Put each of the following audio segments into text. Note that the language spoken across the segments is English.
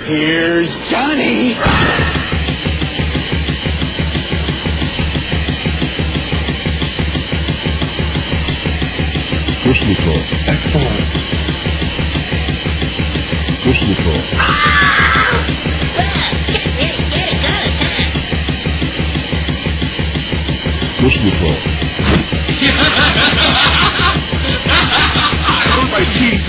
Here's Johnny. Kushnikov. Excellent. Kushnikov. Kushnikov. I hurt my teeth.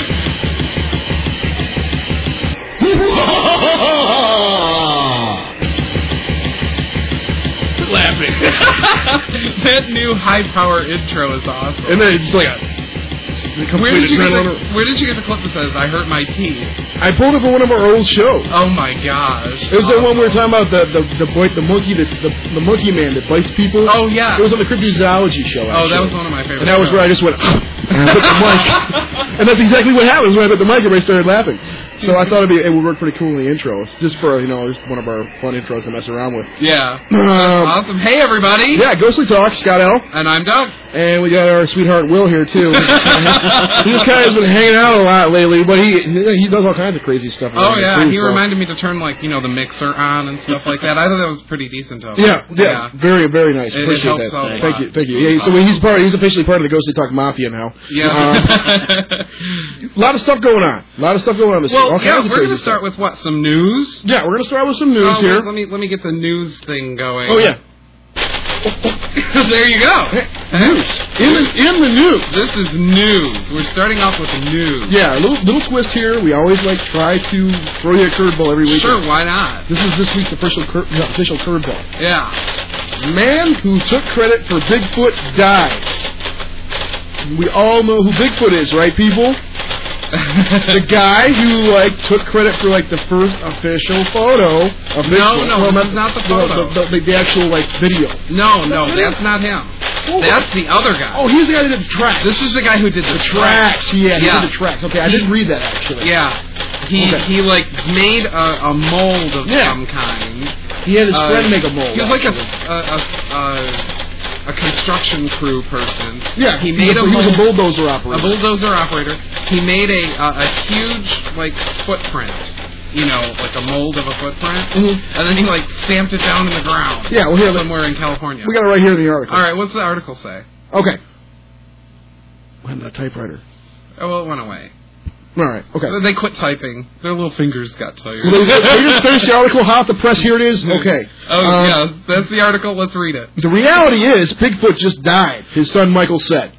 Laughing. That new high-power intro is awesome. And then it's just like Where did you get the clip that says, I hurt my teeth? I pulled it from one of our old shows. Oh my gosh. It was the one we were talking about, the monkey the monkey man that bites people. Oh, yeah. It was on the cryptozoology show, actually. Oh, that was one of my favorites. And that was where I just went, and I hit the mic. And that's exactly what happens when I hit the mic. Everybody started laughing. So I thought it would work pretty cool in the intro. It's just for, just one of our fun intros to mess around with. Yeah. Awesome. Hey, everybody. Yeah, Ghostly Talk, Scott L. And I'm Doug. And we got our sweetheart Will here, too. This guy has been hanging out a lot lately, but he does all kinds of crazy stuff. Oh, yeah. He reminded me to turn, the mixer on and stuff like that. I thought that was pretty decent of him. Yeah. Very, very nice. Appreciate that. Thank you. Yeah, so he's officially part of the Ghostly Talk Mafia now. Yeah. A lot of stuff going on. This week. Well, we're going to start with what? Some news? Yeah, we're going to start with some news here. Let me get the news thing going. Oh, yeah. There you go. News. In the news. This is news. We're starting off with news. Yeah, a little twist here. We always try to throw you a curveball every week. Sure, why not? This is this week's official curveball. Yeah. Man who took credit for Bigfoot dies. We all know who Bigfoot is, right, people? The guy who took credit for the first official photo of Bigfoot. No, that's not the photo. The actual video. No, that's not him. That's the other guy. Oh, he's the guy that did the tracks. This is the guy who did the tracks. Yeah, he did the tracks. Okay, I didn't read that actually. Yeah, he made a mold of some kind. He had his friend make a mold. He was like a construction crew person. Yeah, he was a bulldozer operator. He made a huge footprint. Like a mold of a footprint, and then he stamped it down in the ground. Yeah, well here somewhere in California. We got it right here in the article. All right, what's the article say? Okay. I'm a typewriter. Oh, well, it went away. All right. Okay. They quit typing. Their little fingers got tired. They just finished the article. Hot off the press. Here it is. Okay. Oh, yeah. That's the article. Let's read it. The reality is, Bigfoot just died. His son Michael said.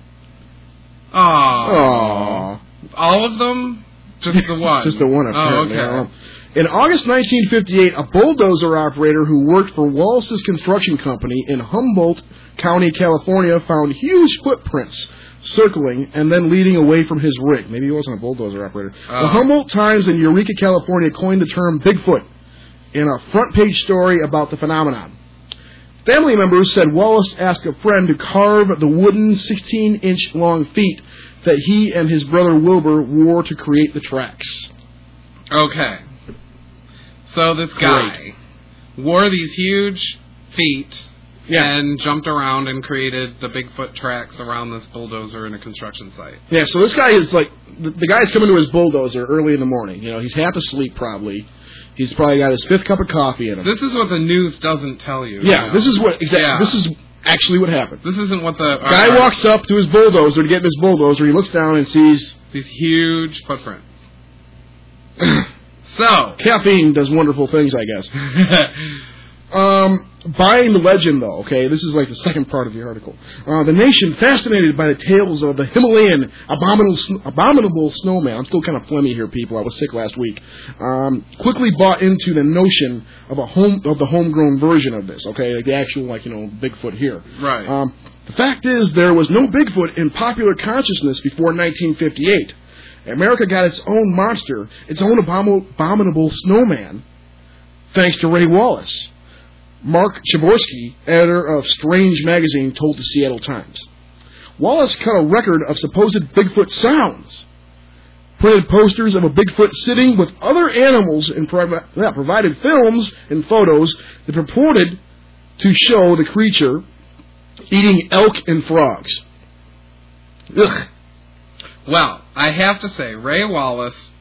Aww. All of them? Just the one? Just the one, apparently. Oh, okay. In August 1958, a bulldozer operator who worked for Wallace's Construction Company in Humboldt County, California, found huge footprints circling and then leading away from his rig. Maybe he wasn't a bulldozer operator. The Humboldt Times in Eureka, California coined the term Bigfoot in a front-page story about the phenomenon. Family members said Wallace asked a friend to carve the wooden 16-inch long feet that he and his brother Wilbur wore to create the tracks. Okay. So this guy wore these huge feet and jumped around and created the Bigfoot tracks around this bulldozer in a construction site. Yeah, so this guy is the guy's coming to his bulldozer early in the morning. He's half asleep probably. He's probably got his fifth cup of coffee in him. This is what the news doesn't tell you. Yeah, this is what This is actually what happened. This isn't what the guy walks up to his bulldozer to get in his bulldozer. He looks down and sees these huge footprints. So caffeine does wonderful things, I guess. Buying the legend, though, okay? This is the second part of the article. The nation, fascinated by the tales of the Himalayan abominable snowman. I'm still kind of phlegmy here, people. I was sick last week. Quickly bought into the notion of the homegrown version of this, okay? The actual, Bigfoot here. Right. The fact is, there was no Bigfoot in popular consciousness before 1958. America got its own monster, its own abominable snowman, thanks to Ray Wallace. Mark Chaborsky, editor of Strange magazine, told the Seattle Times. Wallace cut a record of supposed Bigfoot sounds, printed posters of a Bigfoot sitting with other animals, and provided films and photos that purported to show the creature eating elk and frogs. Ugh. Well, I have to say, Ray Wallace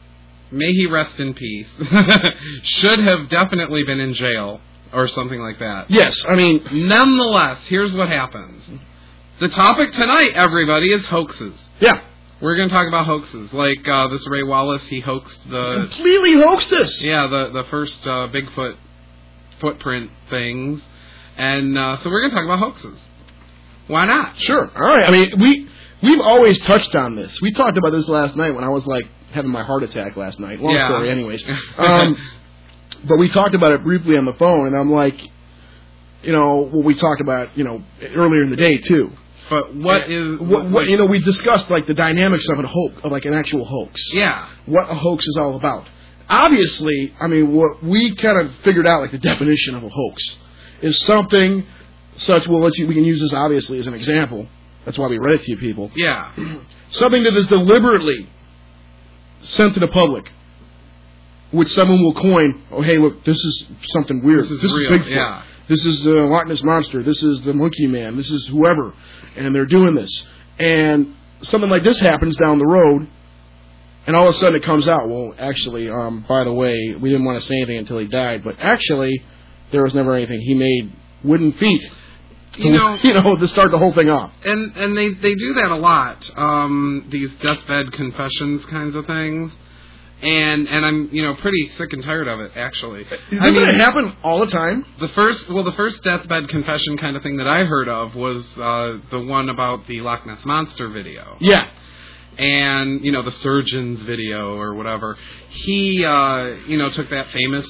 may he rest in peace, should have definitely been in jail or something like that. Yes, I mean... Nonetheless, here's what happens. The topic tonight, everybody, is hoaxes. Yeah. We're going to talk about hoaxes. Like this Ray Wallace, he hoaxed the... Completely hoaxed this! Yeah, the first Bigfoot footprint things. And so we're going to talk about hoaxes. Why not? Sure. All right. I mean, we've always touched on this. We talked about this last night when I was, like, having my heart attack last night. Long story, anyways. But we talked about it briefly on the phone, and I'm like, we talked about, earlier in the day, too. But what we discussed, like, the dynamics of like an actual hoax. Yeah. What a hoax is all about. Obviously, I mean, what we kind of figured out, like, the definition of a hoax is something such, we can use this, obviously, as an example. That's why we read it to you people. Yeah. Something that is deliberately sent to the public, which someone will coin, oh, hey, look, this is something weird. This is real. Bigfoot. Yeah. This is the Loch Ness Monster. This is the Monkey Man. This is whoever. And they're doing this. And something like this happens down the road, and all of a sudden it comes out, well, actually, by the way, we didn't want to say anything until he died, but actually, there was never anything. He made wooden feet to start the whole thing off. And they do that a lot, these deathbed confessions kinds of things. And I'm pretty sick and tired of it, actually. Doesn't it happen all the time? The first deathbed confession kind of thing that I heard of was the one about the Loch Ness Monster video. Yeah. And the surgeon's video or whatever. He took that famous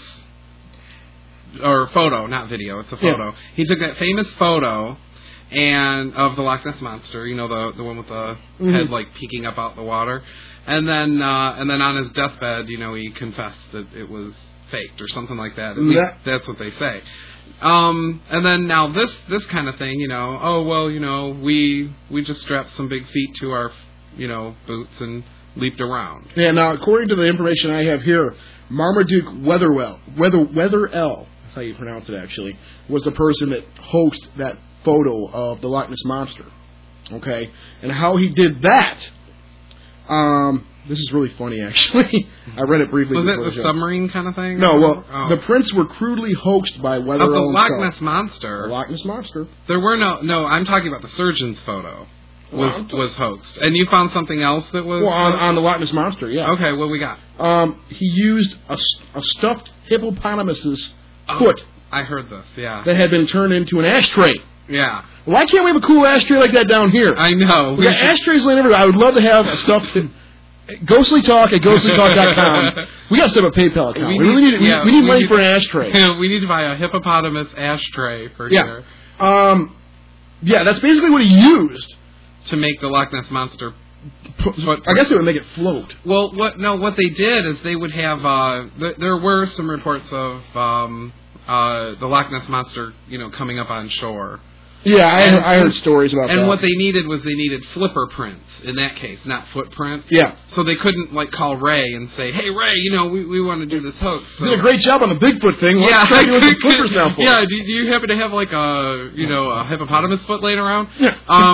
photo, not video, it's a photo. Yeah. He took that famous photo and of the Loch Ness Monster, the one with the head like peeking up out the water. And then on his deathbed, he confessed that it was faked or something like that. At least that's what they say. And then now this kind of thing, we just strapped some big feet to our, boots and leaped around. Yeah. Now, according to the information I have here, Marmaduke Wetherell, that's how you pronounce it actually, was the person that hoaxed that photo of the Loch Ness Monster. Okay, and how he did that. This is really funny, actually. I read it briefly. Was before it the submarine kind of thing? No, well, the prints were crudely hoaxed by Wetherell the Loch himself. Ness Monster. The Loch Ness Monster. There were no, I'm talking about the surgeon's photo was hoaxed. And you found something else that was... Well, on the Loch Ness Monster, yeah. Okay, what we got? He used a stuffed hippopotamus's foot. I heard this, yeah. That had been turned into an ashtray. Yeah. Why can't we have a cool ashtray like that down here? I know. We got ashtrays laying everywhere. I would love to have a stuffed... GhostlyTalk at ghostlytalk.com. We got to set up a PayPal account. We really need we need money for an ashtray. We need to buy a hippopotamus ashtray for sure. Yeah, that's basically what he used to make the Loch Ness Monster. I guess it would make it float. Well, what they did is they would have. There were some reports of the Loch Ness Monster, coming up on shore. Yeah, I heard stories about that. And what they needed flipper prints in that case, not footprints. Yeah. So they couldn't call Ray and say, "Hey Ray, we want to do this hoax." So. You did a great job on the Bigfoot thing. Let's try doing some flippers now for Yeah. Do you happen to have a hippopotamus foot laying around? Yeah.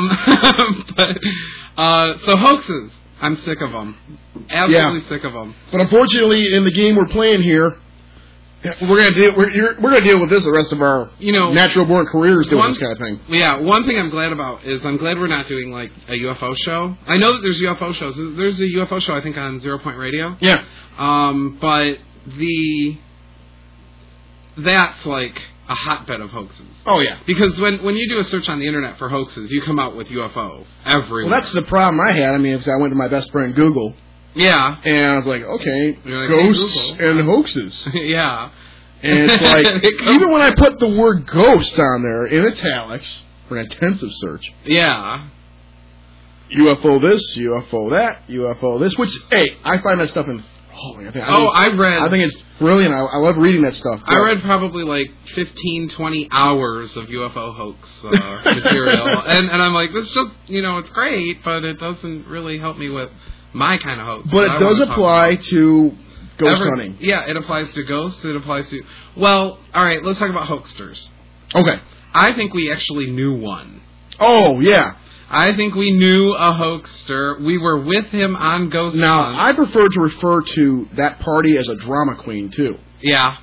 So hoaxes, I'm sick of them. Absolutely sick of them. But unfortunately, in the game we're playing here, we're gonna deal with this the rest of our natural born careers doing this kind of thing. Yeah, one thing I'm glad about is I'm glad we're not doing a UFO show. I know that there's UFO shows. There's a UFO show I think on 0 Point Radio. Yeah. But that's a hotbed of hoaxes. Oh yeah. Because when you do a search on the internet for hoaxes, you come out with UFO everywhere. Well, that's the problem I had. I mean, I went to my best friend Google. Yeah. And I was like, okay, ghosts and hoaxes. Yeah. And it's even when I put the word ghost on there in italics for an intensive search. Yeah. UFO this, UFO that, UFO this, which, hey, I find that stuff I think it's brilliant. I love reading that stuff. I read probably 15, 20 hours of UFO hoax material. and I'm like, this just, it's great, but it doesn't really help me with my kind of hoax. But it does apply to ghost hunting. Yeah, it applies to ghosts. It applies to... Well, all right, let's talk about hoaxsters. Okay. I think we actually knew one. Oh, yeah. I think we knew a hoaxer. We were with him on Ghost Now, Hunt. I prefer to refer to that party as a drama queen, too. Yeah.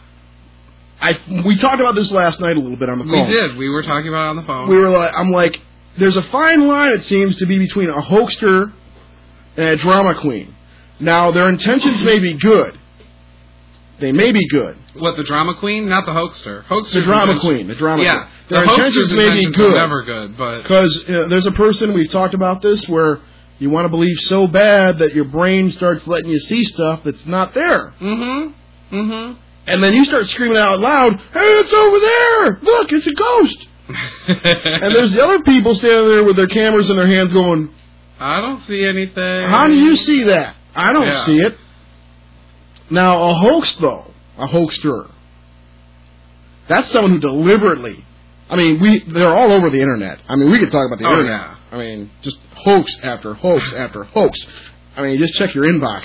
We talked about this last night a little bit on the phone. We did. We were talking about it on the phone. I'm like, there's a fine line, it seems, to be between a hoaxer and a drama queen. Now, their intentions may be good. They may be good. What, the drama queen? Not the hoaxer. The drama queen. Yeah. Queen. Their The intentions may be good. Never good, but because there's a person, we've talked about this, where you want to believe so bad that your brain starts letting you see stuff that's not there. Mm-hmm. Mm-hmm. And then you start screaming out loud, "Hey, it's over there! Look, it's a ghost!" And there's the other people standing there with their cameras in their hands going, I don't see anything. "How do you see that? I don't see it." Now, a hoax, though, a hoaxer, that's someone who deliberately, they're all over the internet. We could talk about the internet. Yeah. Just hoax after hoax after hoax. Just check your inbox.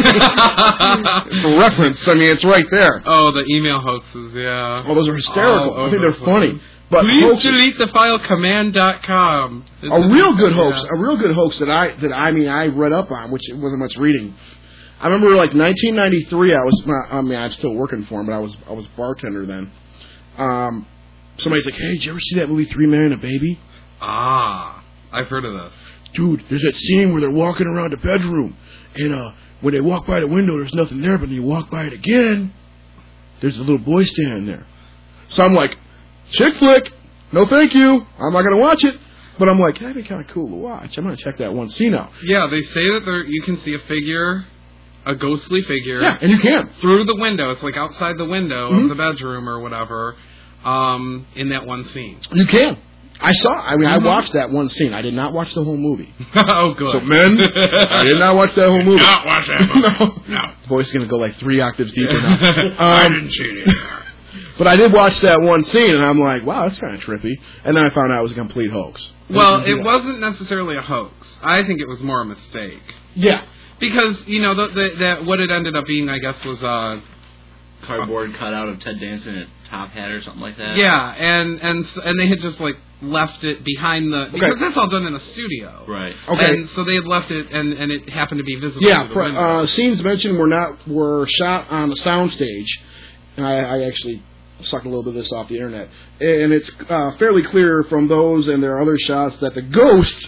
For reference, it's right there. Oh, the email hoaxes, yeah. Oh, those are hysterical. I think they're funny. But please hoaxes, delete the file command.com. A real good hoax that I read up on, which it wasn't much reading. I remember 1993. I'm still working for him, but I was bartender then. Somebody's like, "Hey, did you ever see that movie 3 Men and a Baby?" Ah, I've heard of this. Dude, there's that scene where they're walking around the bedroom, and when they walk by the window, there's nothing there, but when you walk by it again, there's a little boy standing there. So I'm like, chick flick, no thank you, I'm not going to watch it. But I'm like, that'd be kind of cool to watch. I'm going to check that one scene out. Yeah, they say that you can see a figure, a ghostly figure. Yeah, and you can. Through the window. It's like outside the window of the bedroom or whatever, in that one scene. You can. I watched that one scene. I did not watch the whole movie. Oh, good. So, men, I did not watch that whole movie. Not watch that movie. No. The voice is going to go like 3 octaves deeper now. I didn't see it. But I did watch that one scene, and I'm like, wow, that's kind of trippy. And then I found out it was a complete hoax. Well, it wasn't necessarily a hoax. I think it was more a mistake. Yeah. Because, what it ended up being, I guess, was cardboard cutout of Ted Danson in a top hat or something like that. Yeah, and they had just left it behind the because that's all done in a studio. Right. Okay. And so they had left it and it happened to be visible. Yeah, scenes mentioned were shot on the soundstage. And I actually sucked a little bit of this off the internet. And it's fairly clear from those and their other shots that the ghost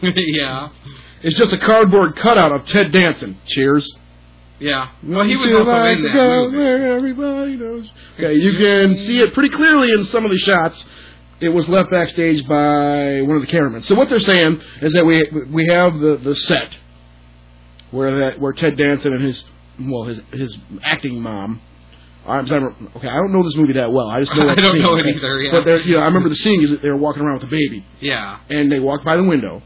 is just a cardboard cutout of Ted Danson. Cheers. Yeah. Well, he was also in that movie. Everybody knows. Okay, you can see it pretty clearly in some of the shots. It was left backstage by one of the cameramen. So what they're saying is that we have the set where Ted Danson and his acting mom. I don't know this movie that well. I just know that scene. I don't know it either. Yeah. But I remember the scene is that they were walking around with a baby. Yeah. And they walked by the window.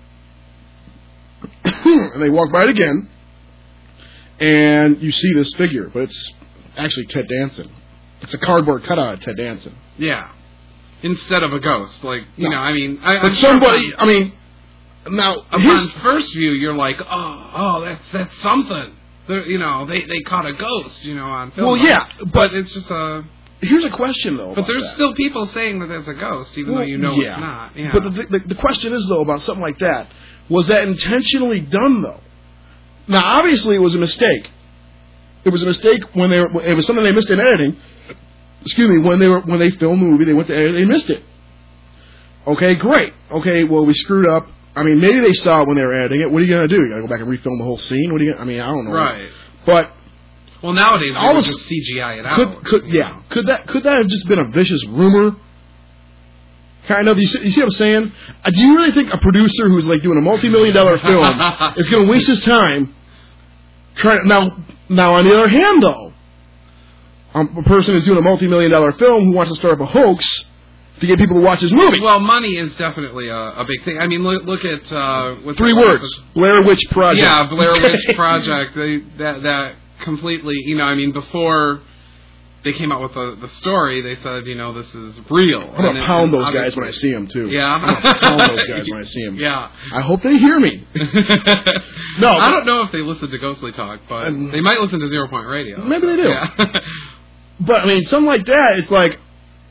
And they walked by it again. And you see this figure, but it's actually Ted Danson. It's a cardboard cutout of Ted Danson. Yeah. Instead of a ghost, But somebody, now upon first view, you're like, oh, that's something. They caught a ghost, on film. Well, yeah, but it's just a. Here's a question though. But there's still people saying that there's a ghost, even though it's not. Yeah. But the question is though about something like that: was that intentionally done though? Now, obviously, it was a mistake. It was a mistake it was something they missed in editing. Excuse me, when they filmed the movie, they went to edit, they missed it. Okay, great. Okay, well, we screwed up. Maybe they saw it when they were editing it. What are you going to do? You got to go back and refilm the whole scene? What are you? I don't know. Right. But nowadays they would just CGI it out. Could that have just been a vicious rumor? Kind of. You see what I'm saying? Do you really think a producer who's doing a multi-million-dollar film is going to waste his time trying? Now on the other hand, though, a person who's doing a multi-million-dollar film who wants to start up a hoax to get people to watch his movie. Well, money is definitely a big thing. Look at 3 words: Blair Witch Project. Yeah, Blair Witch Project. That completely. Before they came out with the story, they said, this is real. I'm going to pound those guys when I see them, too. Yeah. I'm going to pound those guys when I see them. Yeah. I hope they hear me. No. I don't know if they listen to Ghostly Talk, but they might listen to Zero Point Radio. Maybe they do. Yeah. But, something like that, it's like,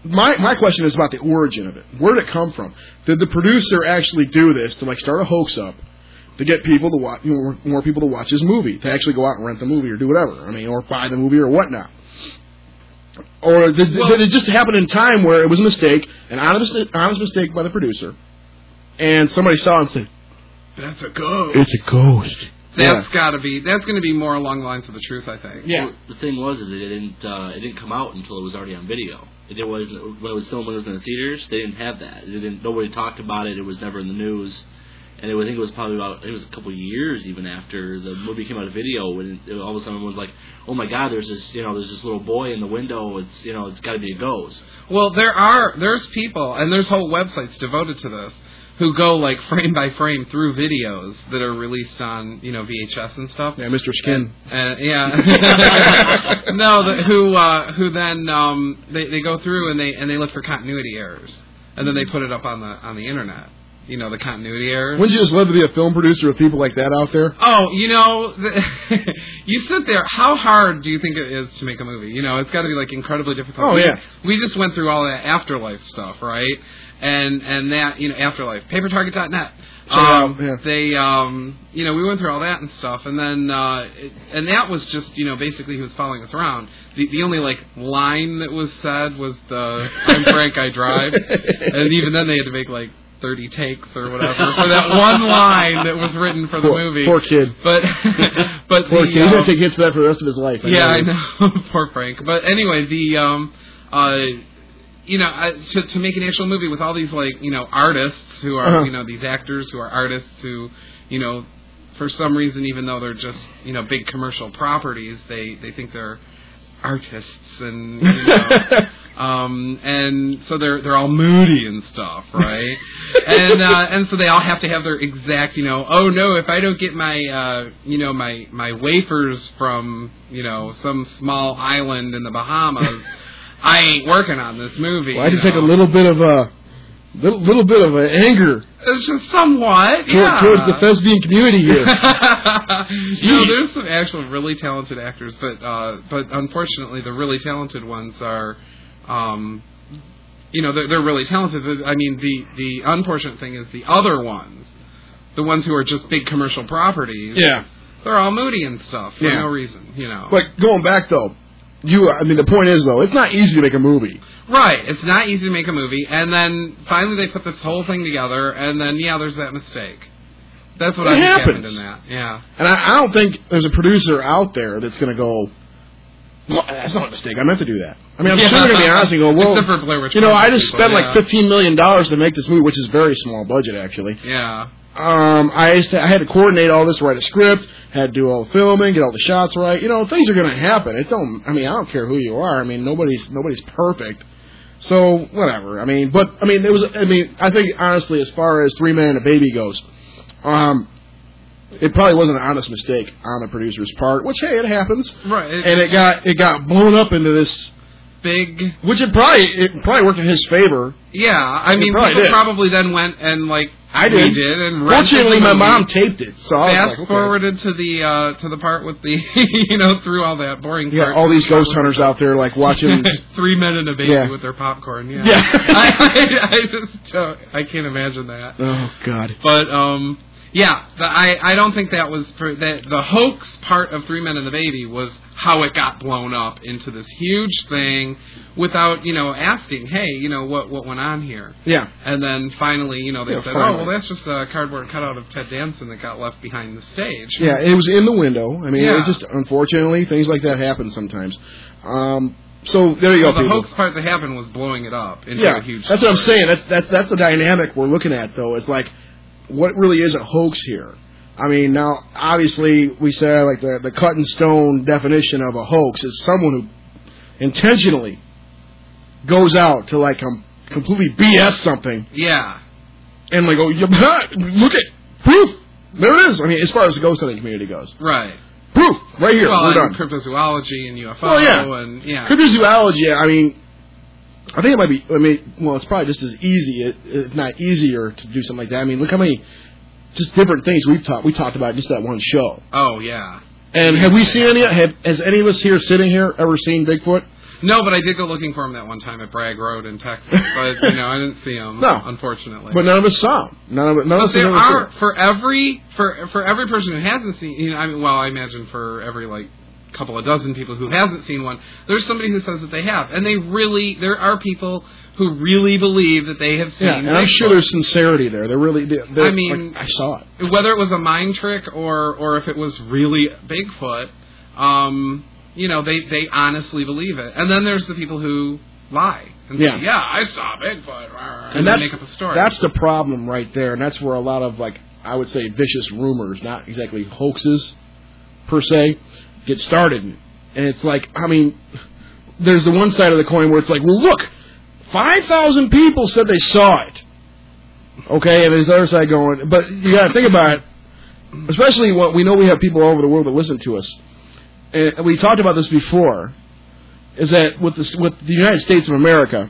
my question is about the origin of it. Where did it come from? Did the producer actually do this to start a hoax up to get people to watch, more people to watch his movie, to actually go out and rent the movie or do whatever? Or buy the movie or whatnot. Or did it just happen in time where it was a mistake, an honest mistake by the producer, and somebody saw it and said, "That's a ghost." It's a ghost. That's going to be more along the lines of the truth, I think. Yeah. Well, the thing was, it didn't come out until it was already on video. When it was still in the theaters, they didn't have that. Nobody talked about it. It was never in the news. And I think it was probably it was a couple of years even after the movie came out of video when all of a sudden everyone was like, "Oh my God, there's this little boy in the window. It's got to be a ghost." Well, there's people and there's whole websites devoted to this who go frame by frame through videos that are released on VHS and stuff. Yeah, Mr. Skin. Yeah. No, who then they go through and they look for continuity errors and then they put it up on the internet. The continuity errors. Wouldn't you just love to be a film producer with people like that out there? Oh, you sit there. How hard do you think it is to make a movie? It's got to be incredibly difficult. Oh, yeah. We just went through all that Afterlife stuff, right? And that, Afterlife, papertarget.net. They, we went through all that and stuff, and then, and that was just, basically he was following us around. The only, line that was said was I'm Frank, I drive. And even then they had to make, 30 takes or whatever for that one line that was written for the movie. Poor kid. But poor kid. He's going to take hits for that for the rest of his life. I know. Poor Frank. But anyway, to make an actual movie with all these artists who are these actors who are artists who for some reason, even though they're just big commercial properties, they think they're artists and and so they're all moody and stuff, right? and so they all have to have their exact oh no, if I don't get my my wafers from some small island in the Bahamas, I ain't working on this movie. Well, I can take a little bit of anger. It's just somewhat, towards the thespian community here. There's some actual really talented actors, but unfortunately, the really talented ones are, they're really talented. I mean, the unfortunate thing is the other ones, the ones who are just big commercial properties. Yeah, they're all moody and stuff for no reason, But going back though. The point is, though, it's not easy to make a movie. Right. It's not easy to make a movie. And then finally they put this whole thing together, and then, there's that mistake. That's what I think happened in that. Yeah. And I don't think there's a producer out there that's going to go, well, that's not a mistake. I meant to do that. I mean, I'm sure they're going to be honest and go, well, I just spent $15 million to make this movie, which is a very small budget, actually. Yeah. I had to coordinate all this, write a script, had to do all the filming, get all the shots right. Things are going to happen. I don't care who you are. I mean, nobody's perfect. So whatever. I think honestly, as far as Three Men and a Baby goes, it probably wasn't an honest mistake on the producer's part. Which it happens. Right. And it got blown up into this big, which it probably worked in his favor. Yeah, I mean, people probably then went and I did. We did, and fortunately, my mom taped it, so I fast forwarded to the part with the through all that boring. Yeah, all these ghost hunters out there watching 3 Men and a Baby with their popcorn. Yeah, I can't imagine that. Oh God. But I don't think that was the hoax part of 3 Men and the Baby was how it got blown up into this huge thing without asking, hey, what went on here? Yeah. And then finally, they said, oh, well, that's just a cardboard cutout of Ted Danson that got left behind the stage. Yeah, it was in the window. I mean, it's just unfortunately things like that happen sometimes. So there you go. The hoax part that happened was blowing it up into a huge. That's what I'm saying. That's the dynamic we're looking at, though. It's what really is a hoax here? I mean, now, obviously, we say, the cut and stone definition of a hoax is someone who intentionally goes out to, completely BS something. Yeah. And, look at proof. There it is. I mean, as far as the ghost hunting community goes. Right. Proof. Right here. Well, we're done. Cryptozoology and UFO and, Cryptozoology, I mean, I think it might be, it's probably just as easy, if not easier, to do something like that. I mean, look how many just different things we talked about just that one show. Oh, yeah. And have we seen any? Has any of us here sitting here ever seen Bigfoot? No, but I did go looking for him that one time at Bragg Road in Texas. But I didn't see him. No. Unfortunately. But none of us saw him. None of us there ever are seen him. for every person who hasn't seen. I imagine for every couple of dozen people who hasn't seen one, there's somebody who says that they have, and there are people who really believe that they have seen. Yeah, and I'm sure there's sincerity there. I saw it. Whether it was a mind trick or if it was really Bigfoot, they honestly believe it. And then there's the people who lie and say, "Yeah, I saw Bigfoot," and then make up a story. That's the problem right there, and that's where a lot of I would say vicious rumors, not exactly hoaxes per se, get started. And it's there's the one side of the coin where it's like, well, look, 5,000 people said they saw it. Okay, and there's the other side going, but you got to think about it, especially what we know we have people all over the world that listen to us. And we talked about this before, is that with the United States of America,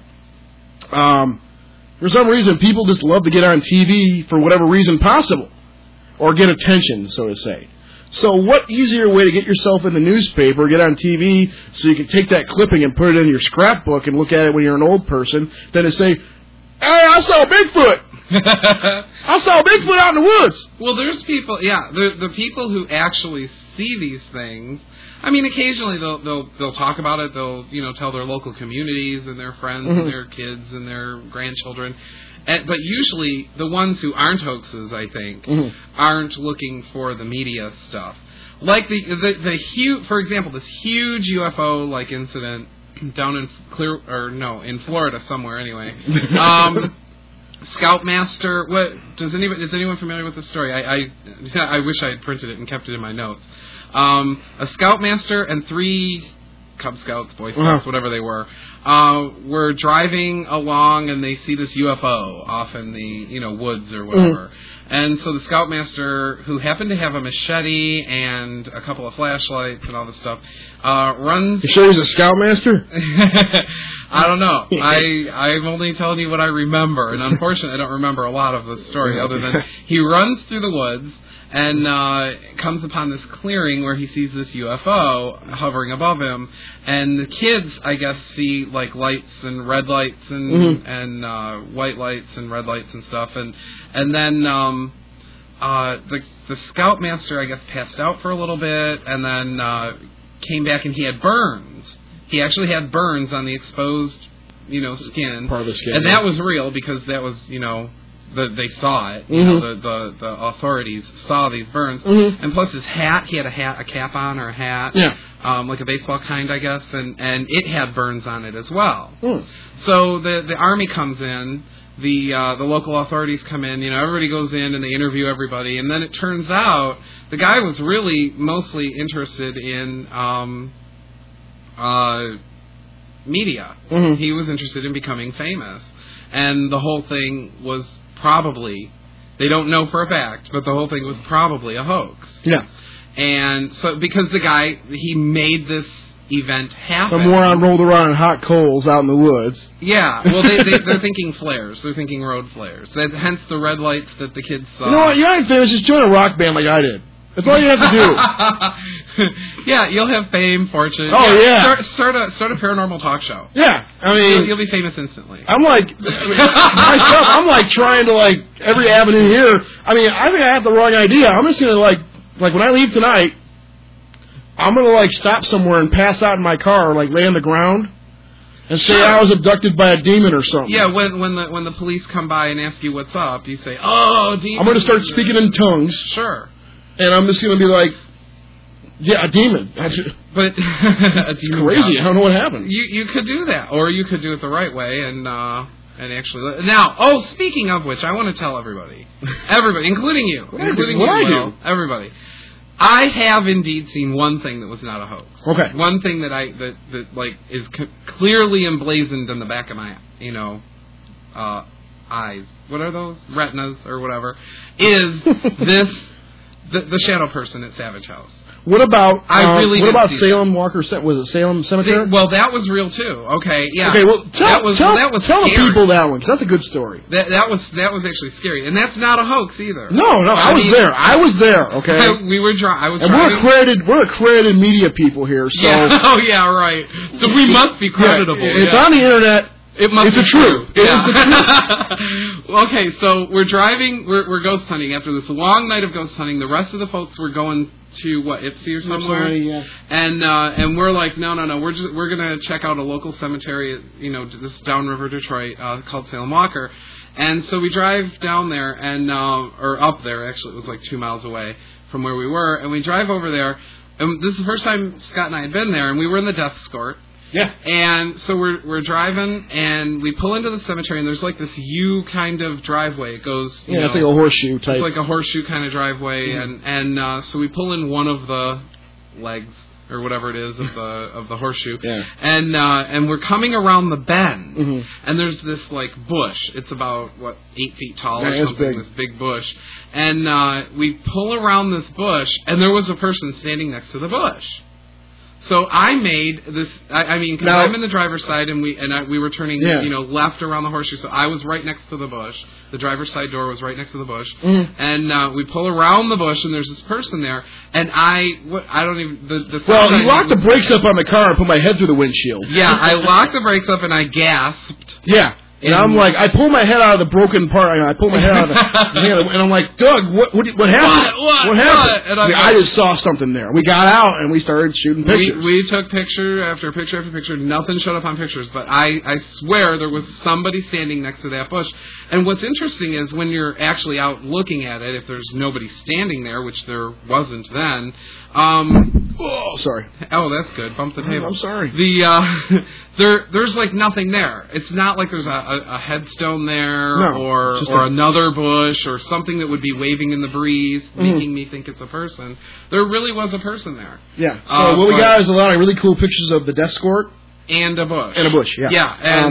for some reason people just love to get on TV for whatever reason possible, or get attention, so to say. So what easier way to get yourself in the newspaper, get on TV, so you can take that clipping and put it in your scrapbook and look at it when you're an old person, than to say, "Hey, I saw Bigfoot! I saw Bigfoot out in the woods!" Well, there's people, the people who actually see these things. I mean, occasionally they'll talk about it. They'll tell their local communities and their friends and their kids and their grandchildren. But usually the ones who aren't hoaxes, I think, aren't looking for the media stuff. Like the huge, for example, this huge UFO incident down in Florida somewhere anyway. Scoutmaster. Is anyone familiar with the story? I wish I had printed it and kept it in my notes. A Scoutmaster and 3 Cub Scouts, Boy Scouts, whatever they were driving along and they see this UFO off in the woods or whatever. And so the Scoutmaster, who happened to have a machete and a couple of flashlights and all this stuff, runs. You sure he's a Scoutmaster? I don't know. I'm only telling you what I remember, and unfortunately I don't remember a lot of the story other than he runs through the woods and comes upon this clearing where he sees this UFO hovering above him, and the kids, I guess, see lights and red lights and white lights and red lights and stuff, and then the Scoutmaster, I guess, passed out for a little bit, and then came back and he had burns. He actually had burns on the exposed, skin, part of the skin, and that was real because that was, they saw it. The authorities saw these burns, and plus his hat. He had a cap on or a hat, like a baseball kind, I guess, and it had burns on it as well. So the army comes in, the local authorities come in. Everybody goes in and they interview everybody, and then it turns out the guy was really mostly interested in media. He was interested in becoming famous, and the whole thing was probably, they don't know for a fact, but the whole thing was probably a hoax. Yeah. And so, because the guy, he made this event happen. Some moron rolled around in hot coals out in the woods. Yeah, well, they're thinking flares. They're thinking road flares. Hence the red lights that the kids saw. You know what? You ain't famous. Just join a rock band like I did. That's all you have to do. Yeah, you'll have fame, fortune. Oh, yeah. Start a paranormal talk show. Yeah, I mean... You'll be famous instantly. I'm myself, I'm trying to, every avenue here. I mean, I think I have the wrong idea. I'm just going to, when I leave tonight, I'm going to, stop somewhere and pass out in my car or, lay on the ground and say I was abducted by a demon or something. Yeah, when the police come by and ask you what's up, you say, "Oh, demon." I'm going to start speaking in tongues. Sure. And I'm just going to be yeah, a demon. But it's crazy. I don't know what happened. You could do that, or you could do it the right way and actually. Now, speaking of which, I want to tell everybody, including you, everybody. I have indeed seen one thing that was not a hoax. Okay. One thing that is clearly emblazoned in the back of my eyes. What are those? Retinas or whatever. Is this. The shadow person at Savage House. What about I really what didn't about see Salem Walker? Was it Salem Cemetery? Well, that was real too. Okay, yeah. Okay, well, tell that was the scary. people that one, 'cause that's a good story. That was actually scary, and that's not a hoax either. No, I was there. Okay, I was driving. We're accredited media people here, so Oh yeah, right. So we must be creditable. It's on the internet. It's the truth. It is the truth. Okay, so we're driving. We're ghost hunting after this long night of ghost hunting. The rest of the folks were going to Ipsy or somewhere, yeah. And we're like, no. We're gonna check out a local cemetery. This downriver Detroit called Salem Walker, and so we drive down there or up there. Actually, it was like 2 miles away from where we were, and we drive over there. And this is the first time Scott and I had been there, and we were in the death escort. Yeah. And so we're driving, and we pull into the cemetery, and there's like this U kind of driveway. It goes, it's like a horseshoe type. It's like a horseshoe kind of driveway, and so we pull in one of the legs or whatever it is of the horseshoe, and we're coming around the bend, and there's this like bush. It's about 8 feet tall or something. Big. This big bush, and we pull around this bush, and there was a person standing next to the bush. So I made this. Because I'm in the driver's side, and we were turning, left around the horseshoe. So I was right next to the bush. The driver's side door was right next to the bush, and we pull around the bush, and there's this person there. And you locked the brakes up on the car and put my head through the windshield. Yeah, I locked the brakes up, and I gasped. Yeah. And I'm like, I pull my head out of the broken part. I pull my head out of the and I'm like, Doug, what happened? What happened? And I just saw something there. We got out and we started shooting pictures. We took picture after picture after picture. Nothing showed up on pictures, but I swear there was somebody standing next to that bush. And what's interesting is when you're actually out looking at it, if there's nobody standing there, which there wasn't then. Sorry. Oh, that's good. Bump the table. I'm sorry. There's like nothing there. It's not like there's a headstone there or another bush or something that would be waving in the breeze, making me think it's a person. There really was a person there. Yeah. So what we got is a lot of really cool pictures of the death escort. And a bush. Yeah. Yeah,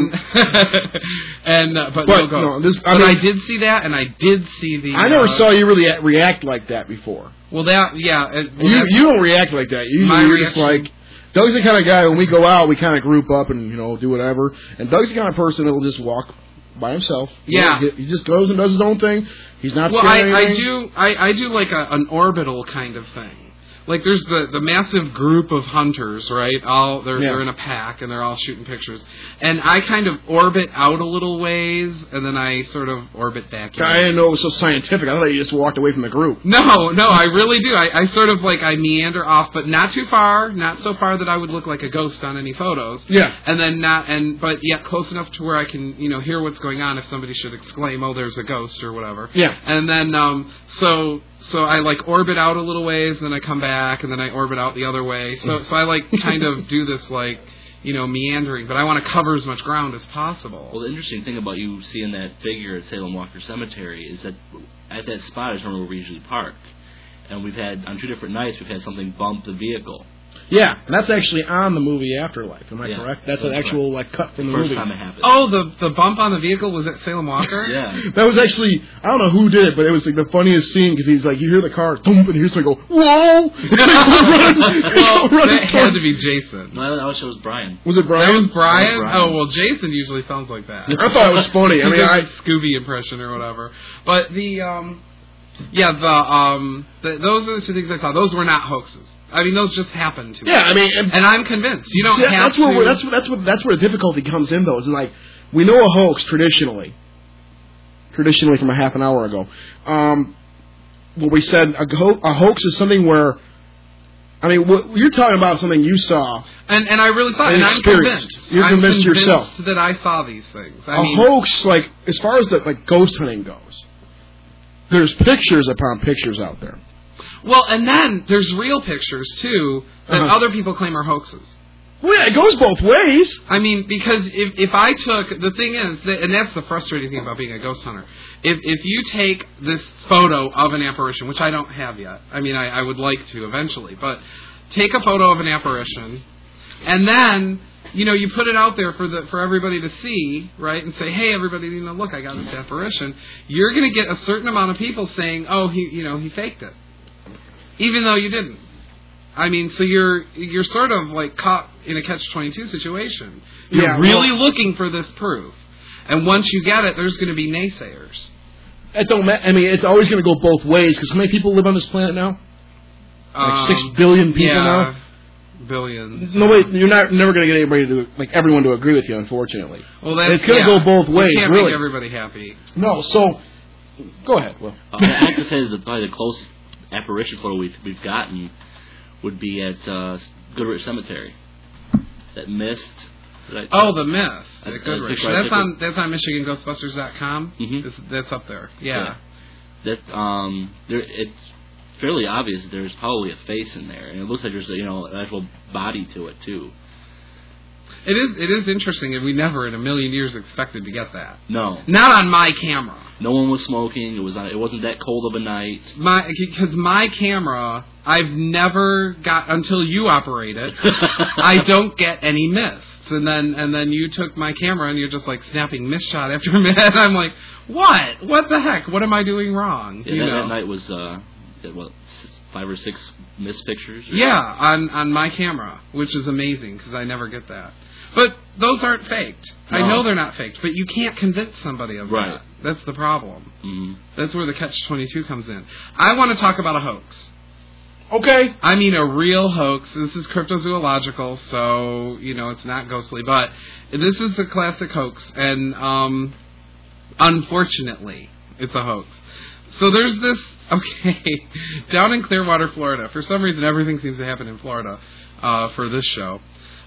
but no ghost. I did see that, and I did see the... I never saw you really react like that before. Well, you don't react like that. You're just like... Doug's the kind of guy, when we go out, we kind of group up and, do whatever. And Doug's the kind of person that will just walk by himself. Yeah. He just goes and does his own thing. He's not scared I do like an orbital kind of thing. Like there's the massive group of hunters, right? They're in a pack and they're all shooting pictures. And I kind of orbit out a little ways and then I sort of orbit back in. I didn't know it was so scientific. I thought you just walked away from the group. No, I really do. I sort of I meander off, but not too far, not so far that I would look like a ghost on any photos. Yeah. And then but yet close enough to where I can, hear what's going on if somebody should exclaim, "Oh, there's a ghost" or whatever. Yeah. And then so I orbit out a little ways, and then I come back, and then I orbit out the other way. So I kind of do this meandering, but I want to cover as much ground as possible. Well, the interesting thing about you seeing that figure at Salem Walker Cemetery is that at that spot is where we usually park, and we've had on 2 different nights we've had something bump the vehicle. Yeah, and that's actually on the movie Afterlife. Am I correct? That's an actual cut from the movie. First time it happened. Oh, the bump on the vehicle was at Salem Walker? Yeah. That was actually, I don't know who did it, but it was the funniest scene because he's you hear the car, thump, and he's go, whoa! That had to be Jason. No, I wish it was Brian. Was it Brian? That was Brian? Oh, well, Jason usually sounds like that. I thought it was funny. I mean, Scooby impression or whatever. But those are the 2 things I saw. Those were not hoaxes. I mean, those just happen to me. Yeah, I mean, and I'm convinced you don't have to. That's where the difficulty comes in, though. Is we know a hoax traditionally from a half an hour ago. What we said a hoax is something where, I mean, what you're talking about something you saw, and I really saw it, and I'm convinced. You're convinced yourself that I saw these things. I mean, hoax, as far as the ghost hunting goes, there's pictures upon pictures out there. Well, and then there's real pictures, too, that other people claim are hoaxes. Well, yeah, it goes both ways. I mean, because if I took... The thing is, and that's the frustrating thing about being a ghost hunter, if you take this photo of an apparition, which I don't have yet, I mean, I would like to eventually, but take a photo of an apparition, and then... you put it out there for everybody to see, right? And say, hey, everybody, look, I got this apparition. You're going to get a certain amount of people saying, oh, he faked it. Even though you didn't. I mean, so you're sort of like caught in a catch-22 situation. You're Yeah, really looking for this proof, and once you get it, there's going to be naysayers. It don't matter. I mean, it's always going to go both ways. Because how many people live on this planet now? Like 6 billion people now. Billions. Nobody, you're never going to get anybody to everyone to agree with you. Unfortunately, well, it's going to go both ways. You can't really make everybody happy. No, so go ahead. Will. I have to say that probably the closest apparition photo we've gotten would be at Goodrich Cemetery. That mist. The mist at Goodrich. That's on MichiganGhostbusters.com. Mm-hmm. That's up there. Yeah. That it's fairly obvious that there's probably a face in there, and it looks like there's an actual body to it too. It is interesting, and we never in a million years expected to get that. No. Not on my camera. No one was smoking. It wasn't that cold of a night. Because my camera, I've never got until you operate it. I don't get any mists, and then you took my camera and you're just like snapping mist shot after mist. I'm like, what? What the heck? What am I doing wrong? Yeah, that night was 5 or 6 mist pictures. Yeah, on my camera, which is amazing because I never get that. But those aren't faked. No. I know they're not faked, but you can't convince somebody of that. That's the problem. Mm-hmm. That's where the catch-22 comes in. I want to talk about a hoax. Okay. I mean a real hoax. This is cryptozoological, so, it's not ghostly. But this is a classic hoax, and unfortunately, it's a hoax. So there's this, down in Clearwater, Florida. For some reason, everything seems to happen in Florida for this show.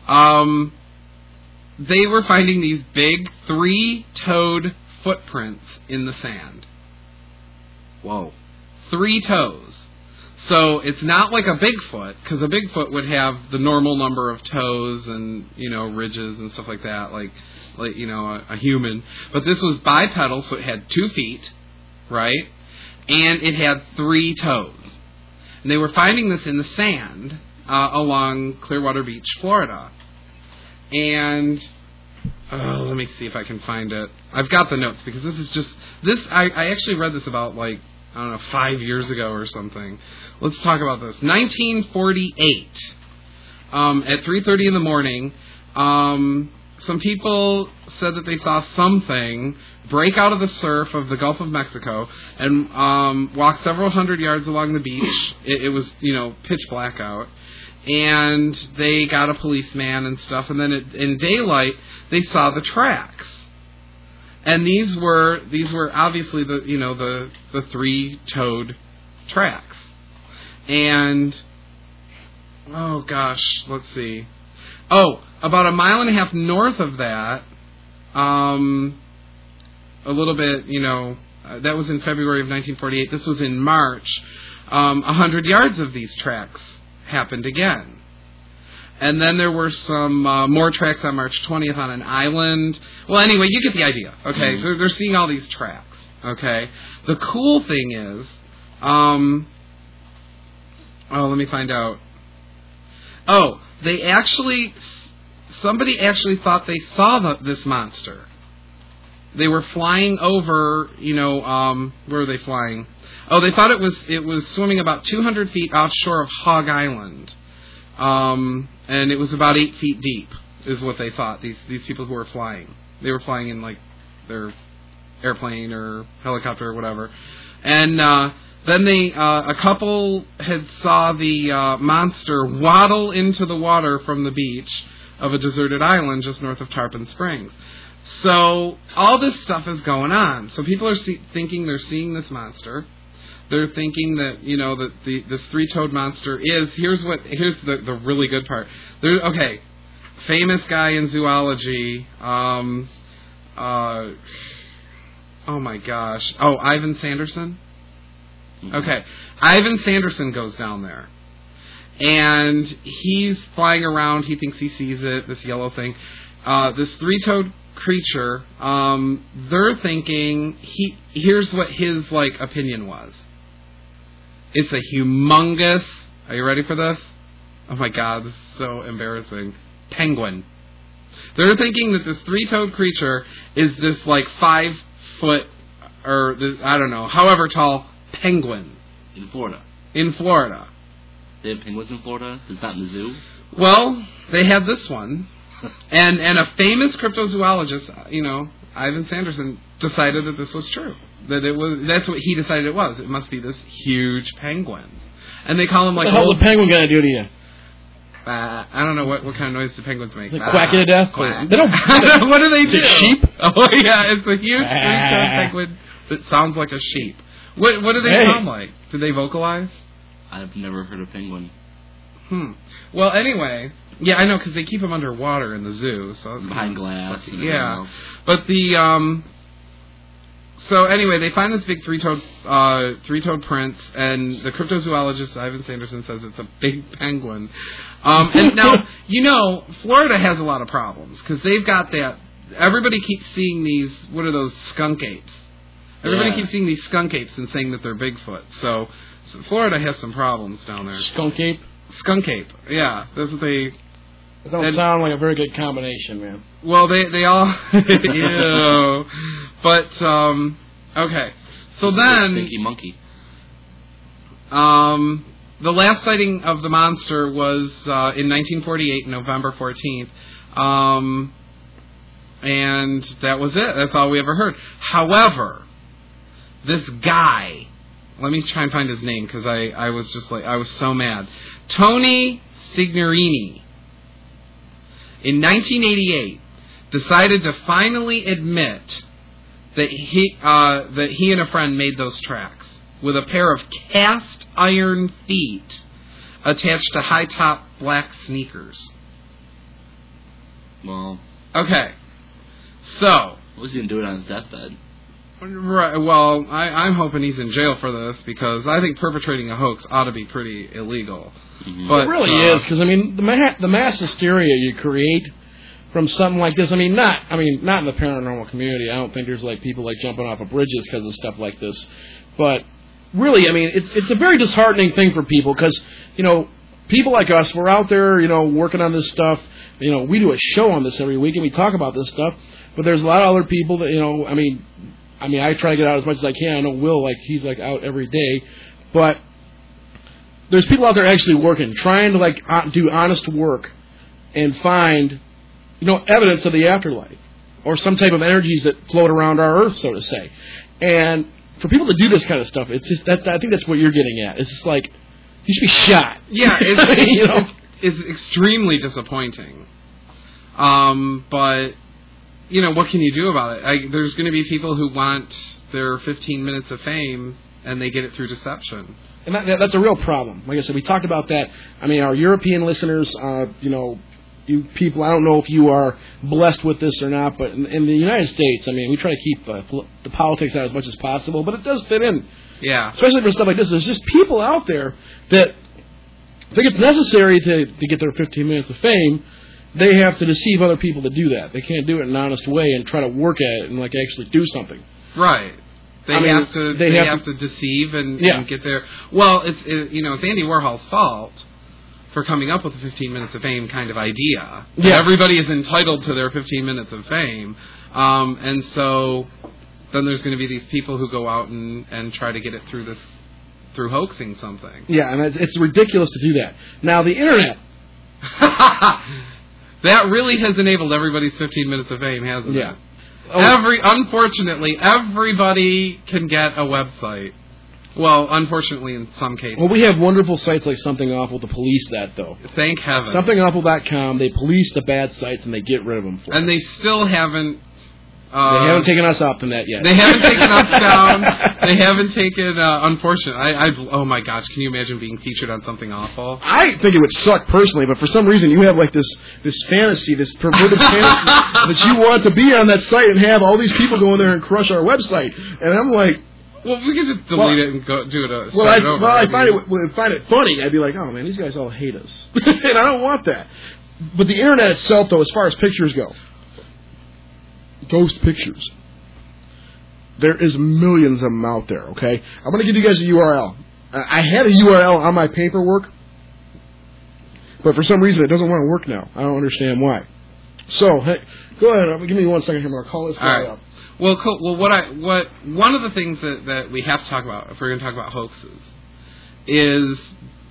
They were finding these big 3-toed footprints in the sand. Whoa. 3 toes. So it's not like a Bigfoot, because a Bigfoot would have the normal number of toes and, ridges and stuff like that, like a human. But this was bipedal, so it had 2 feet, right? And it had 3 toes. And they were finding this in the sand along Clearwater Beach, Florida. And let me see if I can find it. I've got the notes because this is just I actually read this about 5 years ago or something. Let's talk about this. 1948. At 3:30 in the morning, some people said that they saw something break out of the surf of the Gulf of Mexico and walk several hundred yards along the beach. It was pitch black out. And they got a policeman and stuff, and then in daylight they saw the tracks, and these were obviously the 3-toed tracks, and oh gosh, let's see, about 1.5 miles north of that, a little bit, that was in February of 1948. This was in March. 100 yards of these tracks happened again. And then there were some more tracks on March 20th on an island. Well, anyway, you get the idea. Okay, they're seeing all these tracks. Okay, the cool thing is, let me find out. Somebody actually thought they saw this monster. They were flying over, where were they flying? They thought it was swimming about 200 feet offshore of Hog Island. And it was about 8 feet deep, is what they thought, these people who were flying. They were flying in, their airplane or helicopter or whatever. And then a couple had saw the monster waddle into the water from the beach of a deserted island just north of Tarpon Springs. So all this stuff is going on. So people are thinking they're seeing this monster. They're thinking that that this 3-toed monster is. Here's the really good part. Famous guy in zoology. Oh my gosh. Ivan Sanderson. Okay, Ivan Sanderson goes down there, and he's flying around. He thinks he sees it. This yellow thing. This 3-toed creature, they're thinking here's what his opinion was. It's a humongous, are you ready for this? Oh my god, this is so embarrassing. Penguin. They're thinking that this 3-toed creature is this 5 foot or this, I don't know, however tall penguin in Florida. In Florida. They have penguins in Florida? It's not in the zoo? Well, they had this one. And a famous cryptozoologist, Ivan Sanderson, decided that this was true. That's what he decided it was. It must be this huge penguin. And they call him like... What the hell's a penguin going to do to you? I don't know what kind of noise the penguins make. They quacking to death? Quack. They don't... What do they do? Is it sheep? Oh, yeah, it's a huge three-toed penguin that sounds like a sheep. What do they sound like? Do they vocalize? I've never heard a penguin. Well, anyway... Yeah, I know, because they keep them underwater in the zoo. So behind glass. Yeah. But the... So anyway, they find this big three-toed prince, and the cryptozoologist Ivan Sanderson says it's a big penguin. And now, Florida has a lot of problems, because they've got that... Everybody keeps seeing these... What are those? Skunk apes. Everybody keeps seeing these skunk apes and saying that they're Bigfoot. So Florida has some problems down there. Skunk ape? Skunk ape. Yeah, that's what they... It don't sound like a very good combination, man. Well, they all... Ew. But, okay. So then... Stinky monkey. The last sighting of the monster was in 1948, November 14th. And that was it. That's all we ever heard. However, this guy... Let me try and find his name, because I was just like... I was so mad. Tony Signorini, in 1988, decided to finally admit that he and a friend made those tracks with a pair of cast iron feet attached to high-top black sneakers. Well... Okay. So... Was he going to do it on his deathbed? Right. Well, I'm hoping he's in jail for this, because I think perpetrating a hoax ought to be pretty illegal. Mm-hmm. But it really is, because the mass hysteria you create from something like this. Not in the paranormal community. I don't think there's like people like jumping off of bridges because of stuff like this. But really, it's a very disheartening thing for people, because people like us, we're out there, working on this stuff. We do a show on this every week and we talk about this stuff. But there's a lot of other people that I try to get out as much as I can. I know Will, he's out every day. But there's people out there actually working, trying to do honest work and find, evidence of the afterlife or some type of energies that float around our Earth, so to say. And for people to do this kind of stuff, it's just that I think that's what you're getting at. It's just like you should be shot. Yeah, it's extremely disappointing. But. What can you do about it? There's going to be people who want their 15 minutes of fame, and they get it through deception. And that's a real problem. Like I said, we talked about that. Our European listeners, you people, I don't know if you are blessed with this or not, but in the United States, we try to keep the politics out as much as possible, but it does fit in. Yeah. Especially for stuff like this. There's just people out there that think it's necessary to get their 15 minutes of fame. They have to deceive other people to do that. They can't do it in an honest way and try to work at it and actually do something. Right. They have to deceive and get there. Well, it's Andy Warhol's fault for coming up with the 15 minutes of fame kind of idea. Yeah. Everybody is entitled to their 15 minutes of fame. And so then there's going to be these people who go out and try to get it through hoaxing something. Yeah, and it's ridiculous to do that. Now, the Internet... That really has enabled everybody's 15 minutes of fame, hasn't it? Yeah. Unfortunately, everybody can get a website. Well, unfortunately, in some cases. Well, we have wonderful sites like Something Awful to police that, though. Thank heaven. SomethingAwful.com, they police the bad sites and they get rid of them for us. And they still haven't... they haven't taken us off the net yet. They haven't taken us down. They haven't taken... unfortunately, oh my gosh, can you imagine being featured on Something Awful? I think it would suck personally, but for some reason you have this fantasy, this perverted fantasy that you want to be on that site and have all these people go in there and crush our website. And I'm like... Well, we could just delete it and go do it. I find it funny. I'd be like, oh man, these guys all hate us, and I don't want that. But the Internet itself, though, as far as pictures go, ghost pictures, there is millions of them out there. Okay, I'm going to give you guys a URL. I had a URL on my paperwork, but for some reason it doesn't want to work now. I don't understand why. So, hey, go ahead. Give me 1 second here. I'm going to call this guy up. Well, cool. Well, one of the things that we have to talk about if we're going to talk about hoaxes is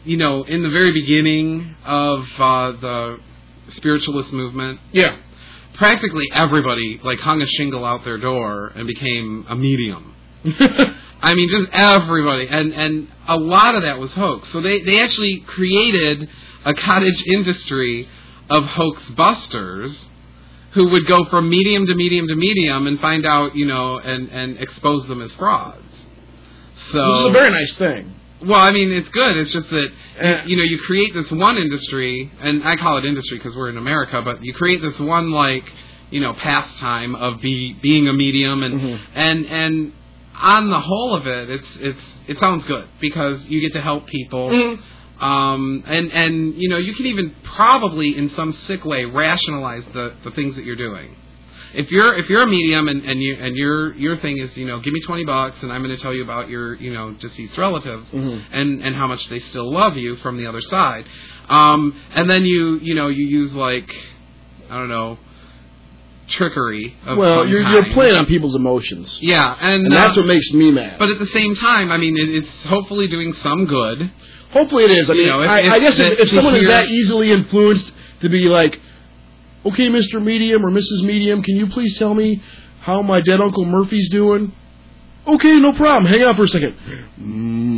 you know, in the very beginning of the spiritualist movement, Yeah. practically everybody like hung a shingle out their door and became a medium. I mean, just everybody, and a lot of that was hoax. So they actually created a cottage industry of hoax busters who would go from medium to medium to medium and find out, you know, and expose them as frauds. So This is a very nice thing. well, I mean, it's good. It's just that, you know, you create this one industry, and I call it industry because we're in America, but you create this one, like, you know, pastime of being a medium, and on the whole of it, it sounds good because you get to help people, and you know, you can even probably in some sick way rationalize the things that you're doing. If you're a medium and your thing is, you know, give me $20 and I'm going to tell you about your, you know, deceased relatives and how much they still love you from the other side, and then you use, like, I don't know, trickery of some you're kind. playing on people's emotions. Yeah, and that's what makes me mad. But at the same time, I mean, it's hopefully doing some good. Hopefully it is. I mean, You know, I guess if someone is hear- that easily influenced to be like, okay, Mr. Medium or Mrs. Medium, can you please tell me how my dead Uncle Murphy's doing? Okay, no problem. Hang on for a second. And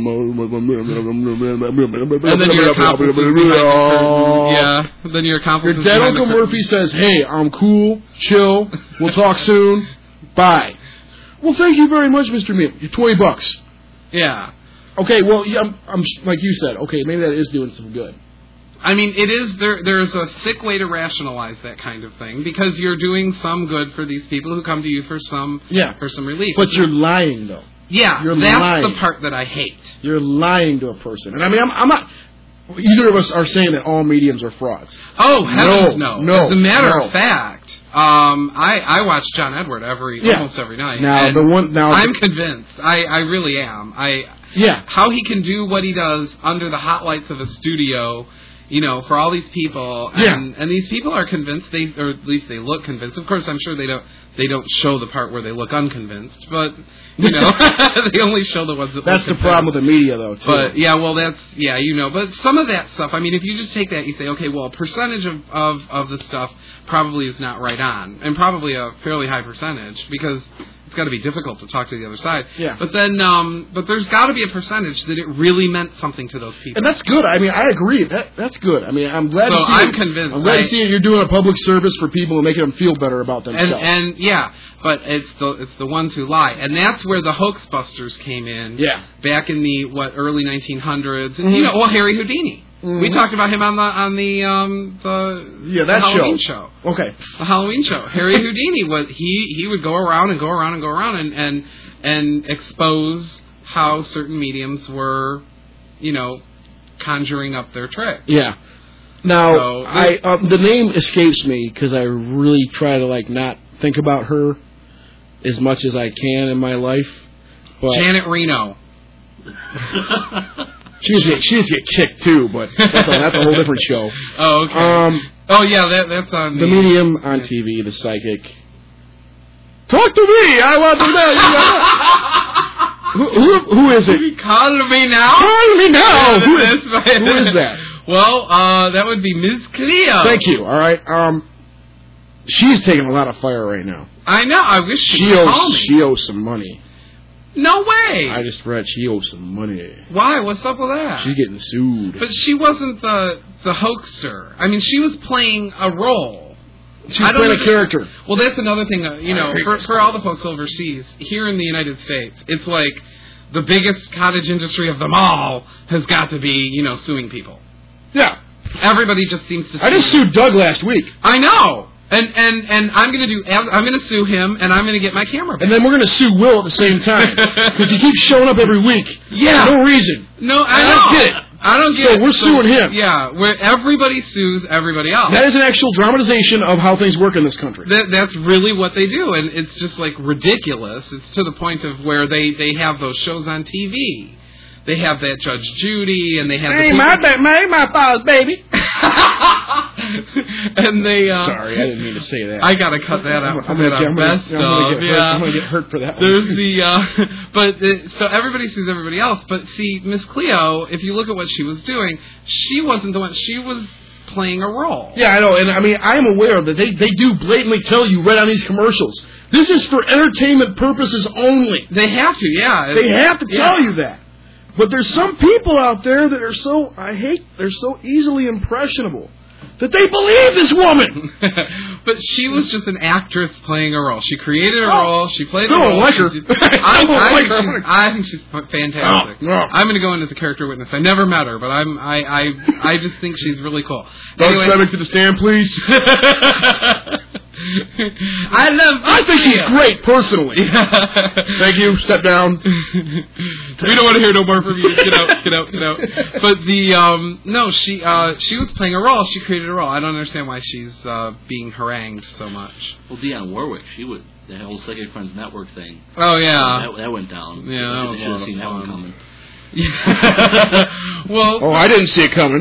then your accomplice is behind the curtain. Yeah, then your accomplice Your is dead behind the Uncle curtain. Murphy says, hey, I'm cool, chill, we'll talk soon, bye. Well, thank you very much, Mr. Medium. You're $20. Yeah. Okay, well, yeah, I'm like you said, okay, maybe that is doing some good. I mean, it is there's a sick way to rationalize that kind of thing because you're doing some good for these people who come to you for some relief. But you're lying, though. Yeah, you're that's lying. the part that I hate. You're lying to a person. And I mean, I'm not... Either of us are saying that all mediums are frauds. Oh, heavens no. No. As a matter of fact, I watch John Edward almost every night. I'm convinced. I really am. How he can do what he does under the hot lights of a studio, you know, for all these people, and these people are convinced, or at least they look convinced. Of course, I'm sure they don't show the part where they look unconvinced, but you know, they only show the ones that. That's look the problem with the media, though, too. But you know, but some of that stuff. I mean, if you just take that, you say, okay, well, a percentage of the stuff probably is not right on, and probably a fairly high percentage because it's got to be difficult to talk to the other side. Yeah. But then, but there's got to be a percentage that it really meant something to those people. And that's good. I mean, I agree. That's good. I mean, I'm glad to see I'm convinced. I'm glad to see you're doing a public service for people and making them feel better about themselves. And yeah, but it's the ones who lie, and that's where the hoax busters came in. Yeah. Back in the early 1900s, and you know, Harry Houdini. We talked about him on the Halloween show. Okay. The Halloween show. Harry Houdini he would go around and expose how certain mediums were, you know, conjuring up their tricks. Yeah. Now, the name escapes me because I really try to not think about her as much as I can in my life. But Janet Reno. She needs to get kicked too, but that's a whole different show. Oh, okay. That's on the medium on TV, the psychic. Talk to me! I want to know. Who is it? Call me now. Call me now. Who is that? Well, that would be Ms. Cleo. Thank you. All right. She's taking a lot of fire right now. I know. I wish she owes some money. No way! I just read she owes some money. Why? What's up with that? She's getting sued. But she wasn't the hoaxer. I mean, she was playing a role. She was playing a character. Well, that's another thing, you know, for all the folks overseas, here in the United States, it's like the biggest cottage industry of them all has got to be, you know, suing people. Yeah. Everybody just seems to sue. I just sued Doug last week. I know. And I'm gonna sue him, and I'm gonna get my camera back. And then we're gonna sue Will at the same time because he keeps showing up every week. Yeah, no reason. No, I don't get it. I don't get it. So we're suing him. Yeah, where everybody sues everybody else. That is an actual dramatization of how things work in this country. That's really what they do, and it's just like ridiculous. It's to the point of where they have those shows on TV. They have that Judge Judy, and they have my father's baby. And they. Sorry, I didn't mean to say that. I gotta cut that out. I'm gonna get hurt for that. There's so everybody sees everybody else. But see, Miss Cleo, if you look at what she was doing, she wasn't the one. She was playing a role. Yeah, I know, and I mean, I am aware that they do blatantly tell you right on these commercials. This is for entertainment purposes only. They have to, yeah. They have to tell you that. But there's some people out there that are they're so easily impressionable that they believe this woman. But she was just an actress playing a role. She created a role. She played a role. I don't like her. I think she's fantastic. No. I'm going to go in as a character witness. I never met her, but I just think she's really cool. Don't step into the stand, please. I think she's great, personally. Thank you. Step down. We don't want to hear no more from you. Get out. But she was playing a role. She created a role. I don't understand why she's being harangued so much. Well, Dionne Warwick, the whole Psychic Friends Network thing. Oh, yeah. That went down. Yeah, that was should have seen that one coming. Well, I didn't see it coming.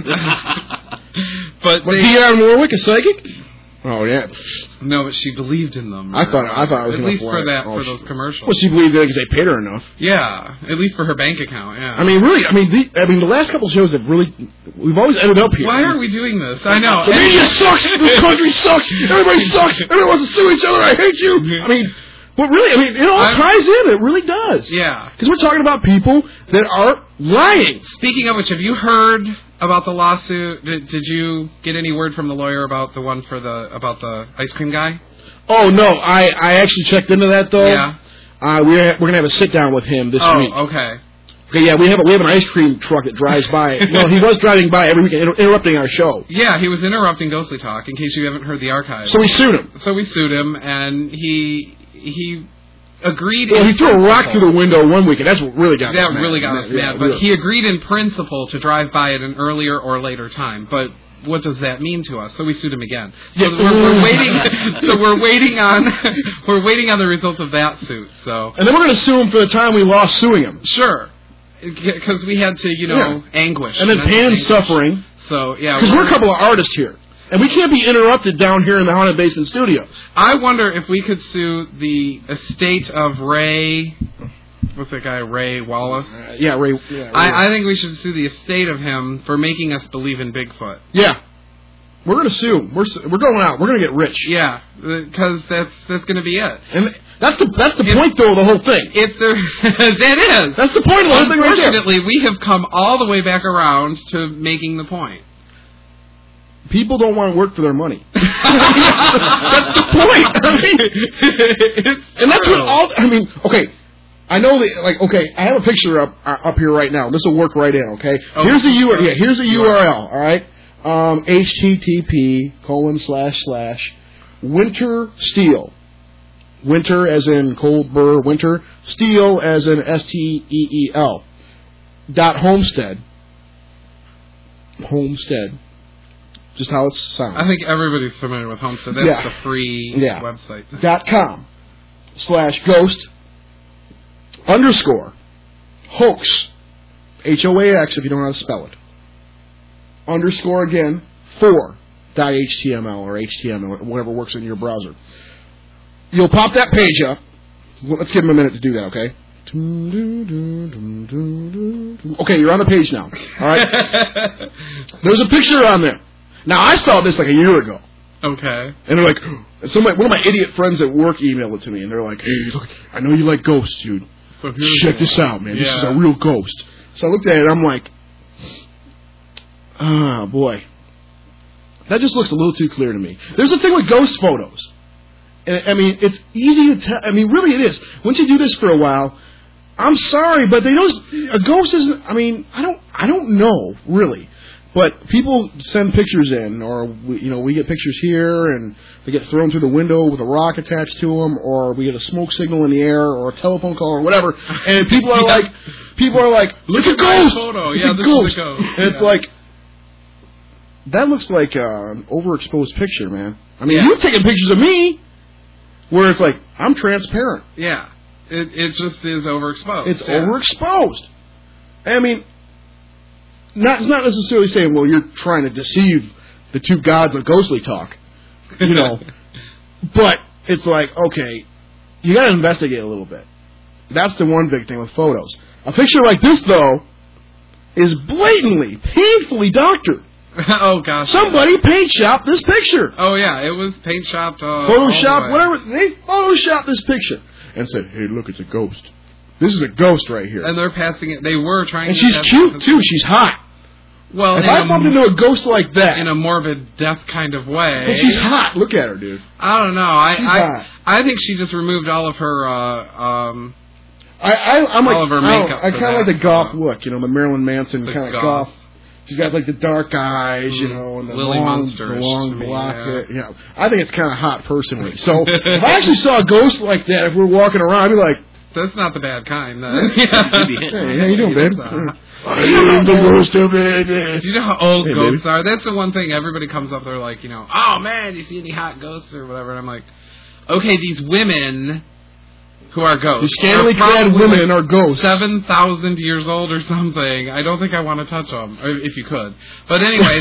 But Dionne Warwick a psychic? Oh yeah. No, but she believed in them. I thought I was at least for that for those commercials. Well, she believed it because they paid her enough. Yeah, at least for her bank account. Yeah. I mean, really. The last couple shows have really. We've always ended up here. Why are we doing this? I know. The media sucks. This country sucks. Everybody sucks. Everyone wants to sue each other. I hate you. I mean. But really, it all ties in. It really does. Yeah. Because we're talking about people that are lying. Speaking of which, have you heard about the lawsuit? Did you get any word from the lawyer about the one about the ice cream guy? Oh no, I actually checked into that though. Yeah. We're gonna have a sit down with him this week. Oh, okay. Okay, yeah, we have an ice cream truck that drives by. No, he was driving by every weekend, interrupting our show. Yeah, he was interrupting Ghostly Talk. In case you haven't heard the archive. So we sued him. And he agreed. Well, he threw a rock through the window one weekend. That's what really got us mad. That really got us mad. But he agreed in principle to drive by at an earlier or later time. But what does that mean to us? So we sued him again. So we're waiting. So we're waiting on the results of that suit. So and then we're going to sue him for the time we lost suing him. Sure, because we had to, anguish. And then Pan's suffering. So yeah, because we're a couple of artists here. And we can't be interrupted down here in the Haunted Basement Studios. I wonder if we could sue the estate of Ray. What's that guy, Ray Wallace? Ray. Yeah, I think we should sue the estate of him for making us believe in Bigfoot. Yeah. We're going to sue him. We're going out. We're going to get rich. Yeah, because that's going to be it. And that's the point, though, of the whole thing. That is. That's the point of the whole thing right there. Unfortunately, we have come all the way back around to making the point. People don't want to work for their money. That's the point. And that's what okay. I know that, I have a picture up here right now. This will work right in, okay? Oh, here's the URL. Yeah, here's the URL, all right? http:// Steel. Winter as in cold burr winter. Steel as in STEEL. .homestead. Homestead. Just how it sounds. I think everybody's familiar with Homestead. That's the free website. .com /ghost _hoax HOAX if you don't know how to spell it. _ again 4.html or HTML or whatever works in your browser. You'll pop that page up. Let's give him a minute to do that, okay? Okay, you're on the page now. All right. There's a picture on there. Now, I saw this like a year ago. Okay. And they're like, one of my idiot friends at work emailed it to me, and they're like, hey, look, I know you like ghosts, dude. So check this out, man. This is a real ghost. So I looked at it, and I'm like, oh, boy. That just looks a little too clear to me. There's a thing with ghost photos. And, I mean, it's easy to tell. I mean, really it is. Once you do this for a while, I'm sorry, but a ghost isn't, I mean, I don't know, really. But people send pictures in, or we get pictures here, and they get thrown through the window with a rock attached to them, or we get a smoke signal in the air, or a telephone call, or whatever. And people are like, look at ghost. Photo. Yeah, this is a ghost. And it's like, that looks like an overexposed picture, man. I mean, you've taken pictures of me where it's like I'm transparent. Yeah, it just is overexposed. It's overexposed. I mean. Not necessarily saying, well, you're trying to deceive the two gods of ghostly talk, you know. But it's like, okay, you got to investigate a little bit. That's the one big thing with photos. A picture like this, though, is blatantly, painfully doctored. Oh, gosh. Somebody paint shopped this picture. Oh, yeah, it was paint shopped. Photoshop, whatever. They photoshopped this picture and said, hey, look, it's a ghost. This is a ghost right here. And they're passing it. They were trying and to she's cute, too. She's hot. Well, if I bumped into a ghost like that. In a morbid death kind of way. But she's hot. Look at her, dude. I don't know. She's hot. I think she just removed all of her, I'm all of her makeup. I kind of like the goth look, you know, the Marilyn Manson kind of goth. She's got like the dark eyes, you know, and the long black hair. Yeah, I think it's kind of hot personally. So if I actually saw a ghost like that, if we were walking around, I'd be like, that's not the bad kind. Then. Hey, how you doing, babe? I'm the ghost of it. Do you know how old ghosts are? That's the one thing everybody comes up. They're like, you know, oh man, you see any hot ghosts or whatever? And I'm like, okay, these women who are ghosts. These scantily clad women are ghosts. 7,000 years old or something. I don't think I want to touch them, if you could. But anyway,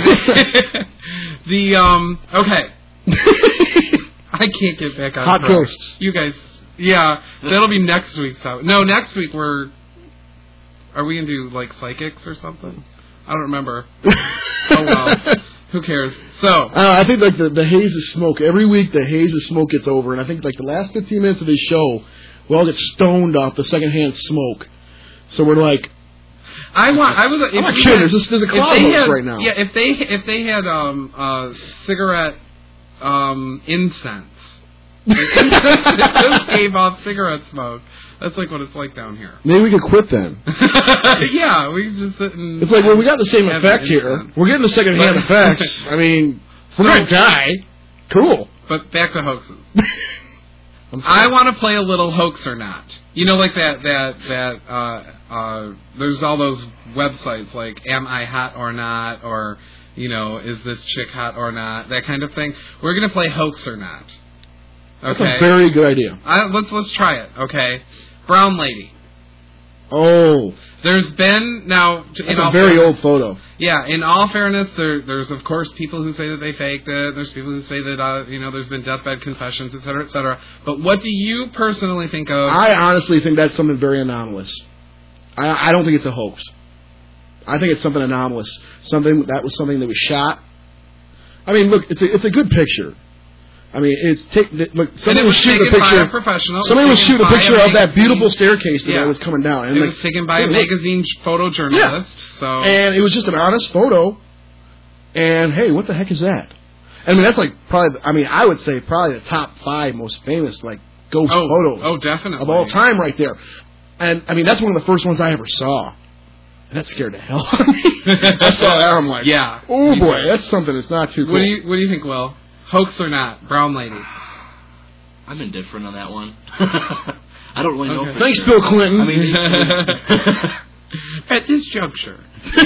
okay. I can't get back on hot track. Ghosts. You guys, yeah, that'll be next week's. No, next week are we going to do, like, psychics or something? I don't remember. Oh, well. Who cares? So I think, like, the haze of smoke. Every week, the haze of smoke gets over. And I think, like, the last 15 minutes of this show, we all get stoned off the secondhand smoke. So we're like... I'm not kidding. There's a cloud hoax right now. Yeah, if they had cigarette incense. It just gave off cigarette smoke. That's like what it's like down here. Maybe we could quit then. Yeah, we can just sit and... It's like, well, we got the same effect here. We're getting the second-hand effects. I mean, if we're going to die, cool. But back to hoaxes. I want to play a little hoax or not. You know, like that there's all those websites like Am I Hot or Not, or, you know, Is This Chick Hot or Not, that kind of thing. We're going to play hoax or not. Okay. That's a very good idea. Let's try it, okay? Brown lady. Oh. There's been, now... That's a very old photo. Yeah, in all fairness, there's, of course, people who say that they faked it. There's people who say that, you know, there's been deathbed confessions, et cetera, et cetera. But what do you personally think of... I honestly think that's something very anomalous. I don't think it's a hoax. I think it's something anomalous. Something that was shot. I mean, look, it's a good picture. I mean, somebody was shooting a picture. Somebody was shooting a picture of that beautiful staircase that was coming down. And it was taken by a magazine photojournalist. Yeah. So. And it was just an honest photo. And hey, what the heck is that? I mean, that's like probably. I mean, I would say probably the top 5 most famous like ghost photos. Oh, definitely. Of all time, right there. And I mean, that's one of the first ones I ever saw. And that scared the hell out of me. I saw that. I'm like, yeah. Oh boy, that's something that's not too cool. What do you think, Will? Hoax or not? Brown lady. I'm indifferent on that one. I don't really know. Thanks, Bill Clinton. I mean, at this juncture,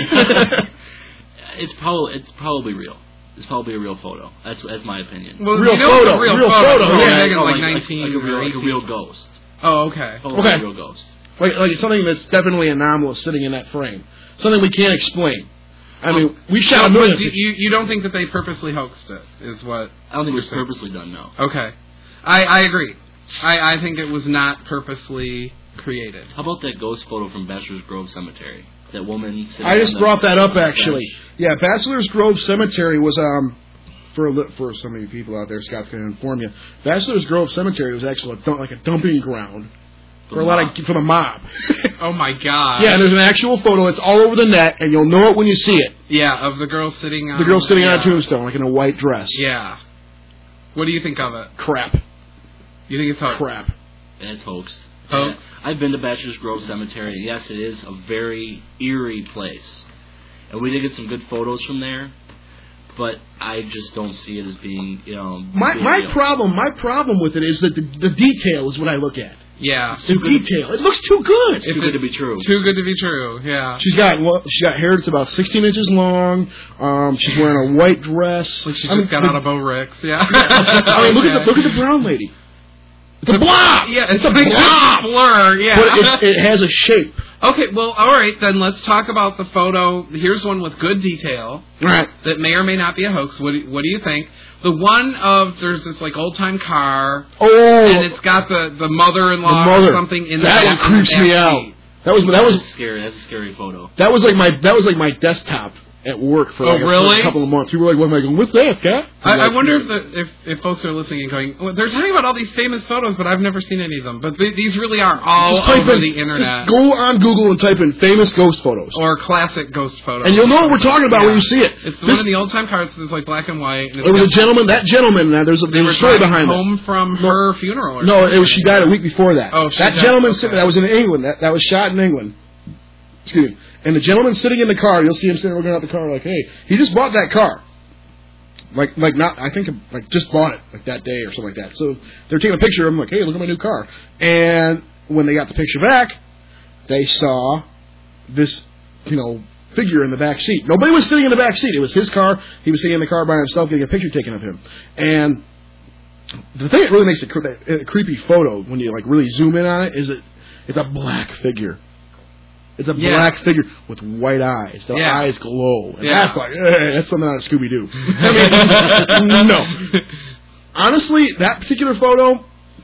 it's probably real. It's probably a real photo. That's my opinion. Well, real photo. Real photo. Yeah, like, like 19 like a real ghost. Oh, okay. Okay. A real ghost. Like something that's definitely anomalous sitting in that frame. Something we can't explain. I mean, we shot millions. You don't think that they purposely hoaxed it, is what... I don't think it was purposely done, no. Okay. I agree. I think it was not purposely created. How about that ghost photo from Bachelor's Grove Cemetery? That woman... I just brought that up, actually. Yeah, Bachelor's Grove Cemetery was... For some of you people out there, Scott's going to inform you. Bachelor's Grove Cemetery was actually like a dumping ground for the mob. Oh my God! Yeah, and there's an actual photo. It's all over the net, and you'll know it when you see it. Yeah, of the girl sitting on on a tombstone, like in a white dress. Yeah. What do you think of it? Crap. You think it's hoax? Crap. It's hoaxed. Hoax. I've been to Bachelor's Grove Cemetery, and yes, it is a very eerie place, and we did get some good photos from there. But I just don't see it as being, you know... My problem with it is that the detail is what I look at. Yeah. The detail. It looks too good. It's too good to be true. Too good to be true, yeah. She's got hair that's about 16 inches long. She's wearing a white dress. Like she just got out of Bo Ricks, yeah. I mean, look at the brown lady. It's a blob. Yeah, it's a like blob. a blur. Yeah, but it has a shape. Okay, well, all right, then let's talk about the photo. Here's one with good detail. Right. That may or may not be a hoax. What do you think? The one of there's this like old time car. Oh. And it's got the mother-in-law or something in that the one creeps me out. That was scary. That's a scary photo. That was like my desktop at work for a couple of months. People were like, "What am I going? What's that, Scott?" I wonder if folks are listening and going, well, they're talking about all these famous photos, but I've never seen any of them. But these really are all over the internet. Just go on Google and type in famous ghost photos or classic ghost photos, and you'll know what we're talking about when you see it. It's the one in the old time cards that's like black and white. And it was a gentleman. That gentleman. There's a story behind it. Home from her funeral. No, she died a week before that. Oh, that gentleman that was in England. That was shot in England. Excuse me. And the gentleman sitting in the car, you'll see him sitting looking out the car like, hey, he just bought that car. Just bought it, like that day or something like that. So they're taking a picture of him like, hey, look at my new car. And when they got the picture back, they saw this, figure in the back seat. Nobody was sitting in the back seat. It was his car. He was sitting in the car by himself getting a picture taken of him. And the thing that really makes it a creepy photo when you really zoom in on it is it's a black figure. It's a black figure with white eyes. The eyes glow. And that's that's something out of Scooby-Doo. I mean, no. Honestly, that particular photo,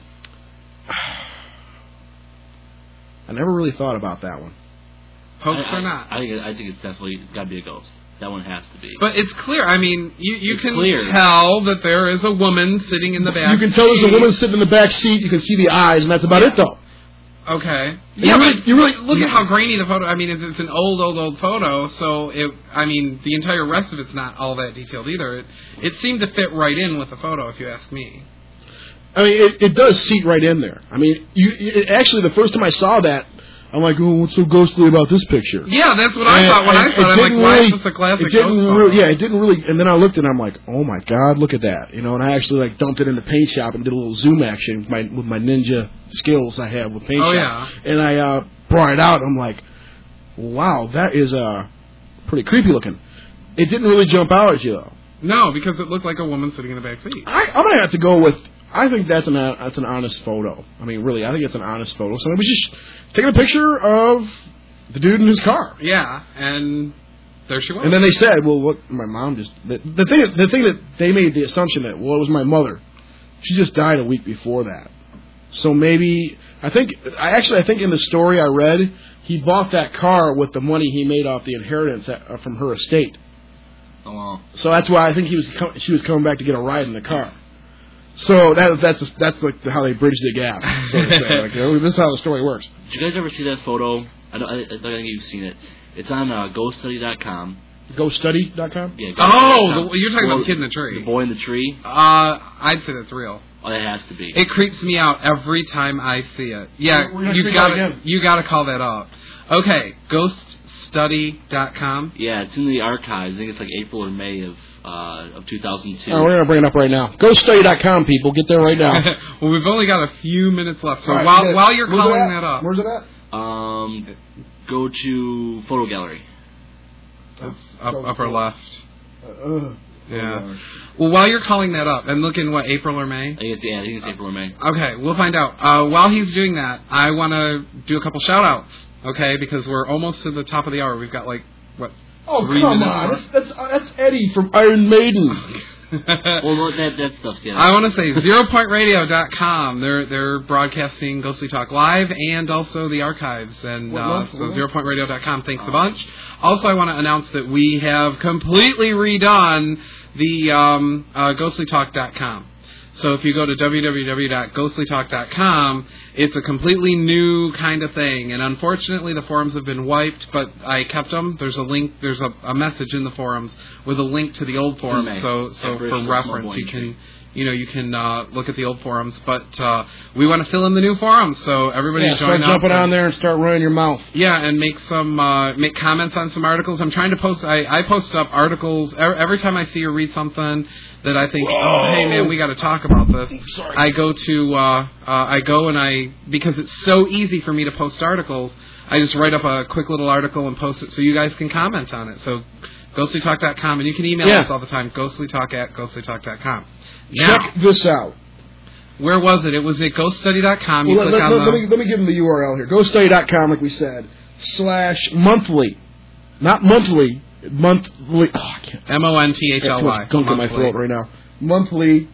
I never really thought about that one. Hoax or not? I think it's definitely got to be a ghost. That one has to be. But it's clear. I mean, you can tell that there is a woman sitting in the back seat. You can tell there's a woman sitting in the back seat. You can see the eyes, and that's about it, though. Okay. Yeah, but you really look at how grainy the photo. I mean, it's an old photo, so the entire rest of it's not all that detailed either. It seemed to fit right in with the photo, if you ask me. I mean, it does seat right in there. I mean, actually, the first time I saw that, I'm like, oh, what's so ghostly about this picture? Yeah, that's what I thought when I saw it. I'm like, why is this a classic ghost photo? It didn't really. And then I looked and I'm like, oh my God, look at that. And I actually dumped it in the paint shop and did a little zoom action with my ninja skills I have with paint shop. Yeah. And I brought it out. I'm like, wow, that is pretty creepy looking. It didn't really jump out at you though. No, because it looked like a woman sitting in the back seat. I'm gonna have to go with. I think that's an honest photo. I mean, really, I think it's an honest photo. Somebody was just taking a picture of the dude in his car. Yeah, and there she was. And then they said, "Well, what? My mom just the thing that they made the assumption that it was my mother. She just died a week before that. So maybe I think in the story I read, he bought that car with the money he made off the inheritance from her estate. Oh, wow. So that's why I think she was coming back to get a ride in the car." So that's like how they bridge the gap, so to say. This is how the story works. Did you guys ever see that photo? I think you've seen it. It's on GhostStudy.com. GhostStudy.com? Yeah. You're talking about the kid in the tree. The boy in the tree. I'd say that's real. Oh, it has to be. It creeps me out every time I see it. Yeah, you gotta call that up. Okay, GhostStudy.com. Yeah, it's in the archives. I think it's like April or May of 2002. Oh, we're going to bring it up right now. GhostStudy.com, people. Get there right now. Well, we've only got a few minutes left, so right, while you're calling that up. Where's it at? Go to Photo Gallery. That's upper left. Yeah. Well, while you're calling that up, and looking, April or May? I think it's April or May. Okay, we'll find out. While he's doing that, I want to do a couple shout-outs, okay? Because we're almost to the top of the hour. We've got, 3 minutes on. That's Eddie from Iron Maiden. Well, that stuff's yeah. I want to say ZeroPointRadio.com. They're broadcasting Ghostly Talk live and also the archives. And so ZeroPointRadio.com. Thanks a bunch. Also, I want to announce that we have completely redone the GhostlyTalk.com. So if you go to www.ghostlytalk.com, it's a completely new kind of thing. And unfortunately, the forums have been wiped, but I kept them. There's a link. There's a message in the forums with a link to the old forums. So for reference, you can look at the old forums. But we want to fill in the new forums, so everybody join start jumping on there and start running your mouth. Yeah, and make comments on some articles. I'm trying to post. I post up articles every time I see or read something that I think, hey man, we got to talk about this. Sorry. I go because it's so easy for me to post articles. I just write up a quick little article and post it so you guys can comment on it. So ghostlytalk.com, and you can email us all the time, ghostlytalk@ghostlytalk.com. Now, check this out. Where was it? It was at ghoststudy.com. You Well, click on the... let me give them the URL here. GhostStudy.com, like we said, /monthly. Not monthly. Monthly. Oh, I can't. MONTHLY. Got too much gunk in my throat right now. Monthly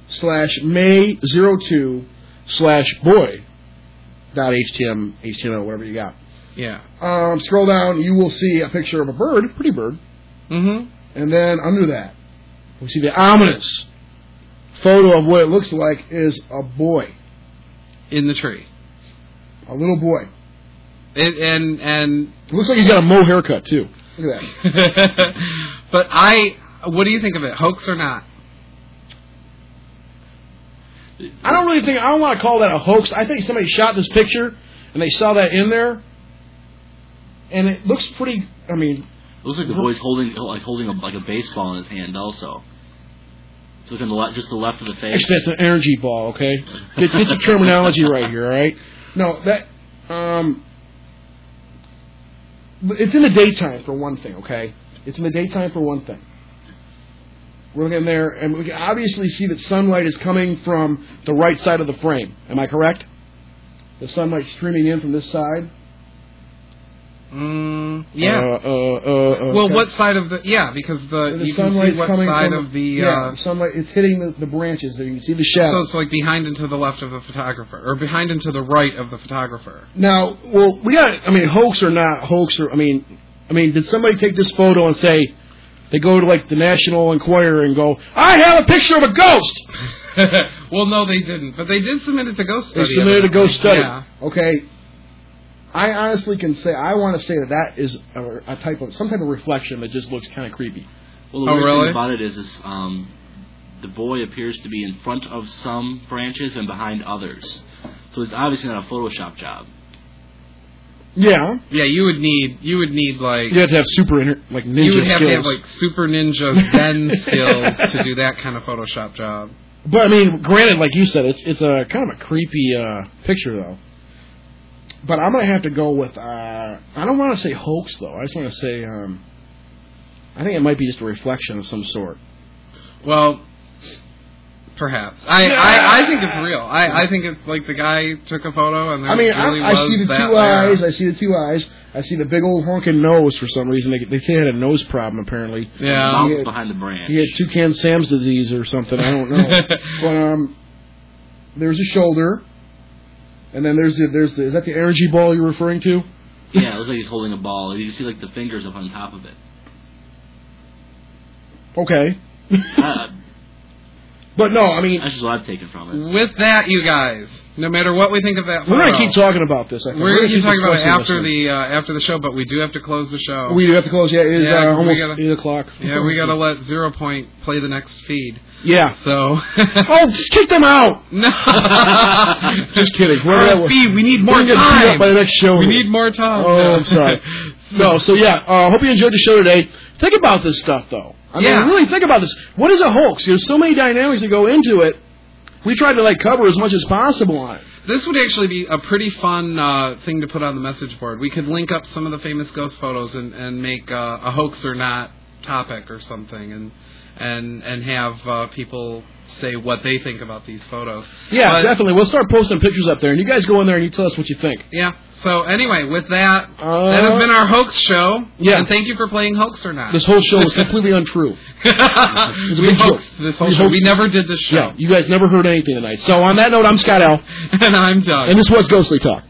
/May02/boy.html, whatever you got. Yeah. Scroll down, you will see a picture of a bird, pretty bird. Mm-hmm. And then under that, we see the ominous photo of what it looks like is a boy. In the tree. A little boy. And It looks like he's got a Mo haircut, too. Look at that. But what do you think of it? Hoax or not? I don't want to call that a hoax. I think somebody shot this picture, and they saw that in there, and it looks pretty, I mean... It looks like the boy's holding a baseball in his hand also. It's looking just the left of the face. Actually, that's an energy ball, okay? Get your terminology right here, all right? No, that... It's in the daytime, for one thing, okay? It's in the daytime, for one thing. We're looking there, and we can obviously see that sunlight is coming from the right side of the frame. Am I correct? The sunlight streaming in from this side? Yeah. Well, okay. what side of the... Yeah, because you can see what side of the... Yeah, the sunlight, it's hitting the branches there. You can see the shadow. So it's like behind and to the left of the photographer, or behind and to the right of the photographer. Now, well, hoax or not, I mean, did somebody take this photo and say... They go to, like, the National Enquirer and go, I have a picture of a ghost! Well, no, they didn't. But they did submit it to Ghost Study. They submitted a Ghost Study. Yeah. Okay. I honestly can say, I want to say that is some type of reflection that just looks kind of creepy. Well, the weird thing about it is the boy appears to be in front of some branches and behind others. So it's obviously not a Photoshop job. Yeah. Yeah, you would need like... You have to have ninja skills. You would have to have, like, super ninja zen skills to do that kind of Photoshop job. But, I mean, granted, like you said, it's a kind of a creepy picture, though. But I'm going to have to go with... I don't want to say hoax, though. I just want to say... I think it might be just a reflection of some sort. Well... Perhaps. I think it's real. I think it's like the guy took a photo and there really I was see the that two there. eyes. I see the 2 eyes. I see the big old honking nose for some reason. The kid had a nose problem, apparently. Yeah. Mouth behind the branch. He had Toucan Sam's disease or something. I don't know. But there's a shoulder. And then there's the... Is that the energy ball you're referring to? Yeah, it looks like he's holding a ball. You can see, like, the fingers up on top of it. Okay. But no, I mean... That's just what I've taken from it. With that, you guys, no matter what we think of that photo... We're going to keep talking about this. I think. We're going to keep talking about it discussing after the show, but we do have to close the show. We do have to close. Yeah, it is almost 8 o'clock. Yeah, we got to let 0 Point play the next feed. Yeah. So... Oh, just kick them out! No! Just kidding. Feed, we need more time! Beat up by the next show. We need more time. Oh, I'm sorry. No, so yeah, hope you enjoyed the show today. Think about this stuff, though. I mean, really think about this. What is a hoax? There's so many dynamics that go into it. We tried to, like, cover as much as possible on it. This would actually be a pretty fun thing to put on the message board. We could link up some of the famous ghost photos and make a hoax or not topic or something, and have people say what they think about these photos. Yeah, definitely. We'll start posting pictures up there, and you guys go in there and you tell us what you think. Yeah. So anyway, with that, that has been our hoax show. Yeah. And thank you for playing Hoax or Not. This whole show was completely untrue. It's a big joke. This whole show. We never did this show. Yeah, you guys never heard anything tonight. So on that note, I'm Scott L. And I'm Doug. And this was Ghostly Talk.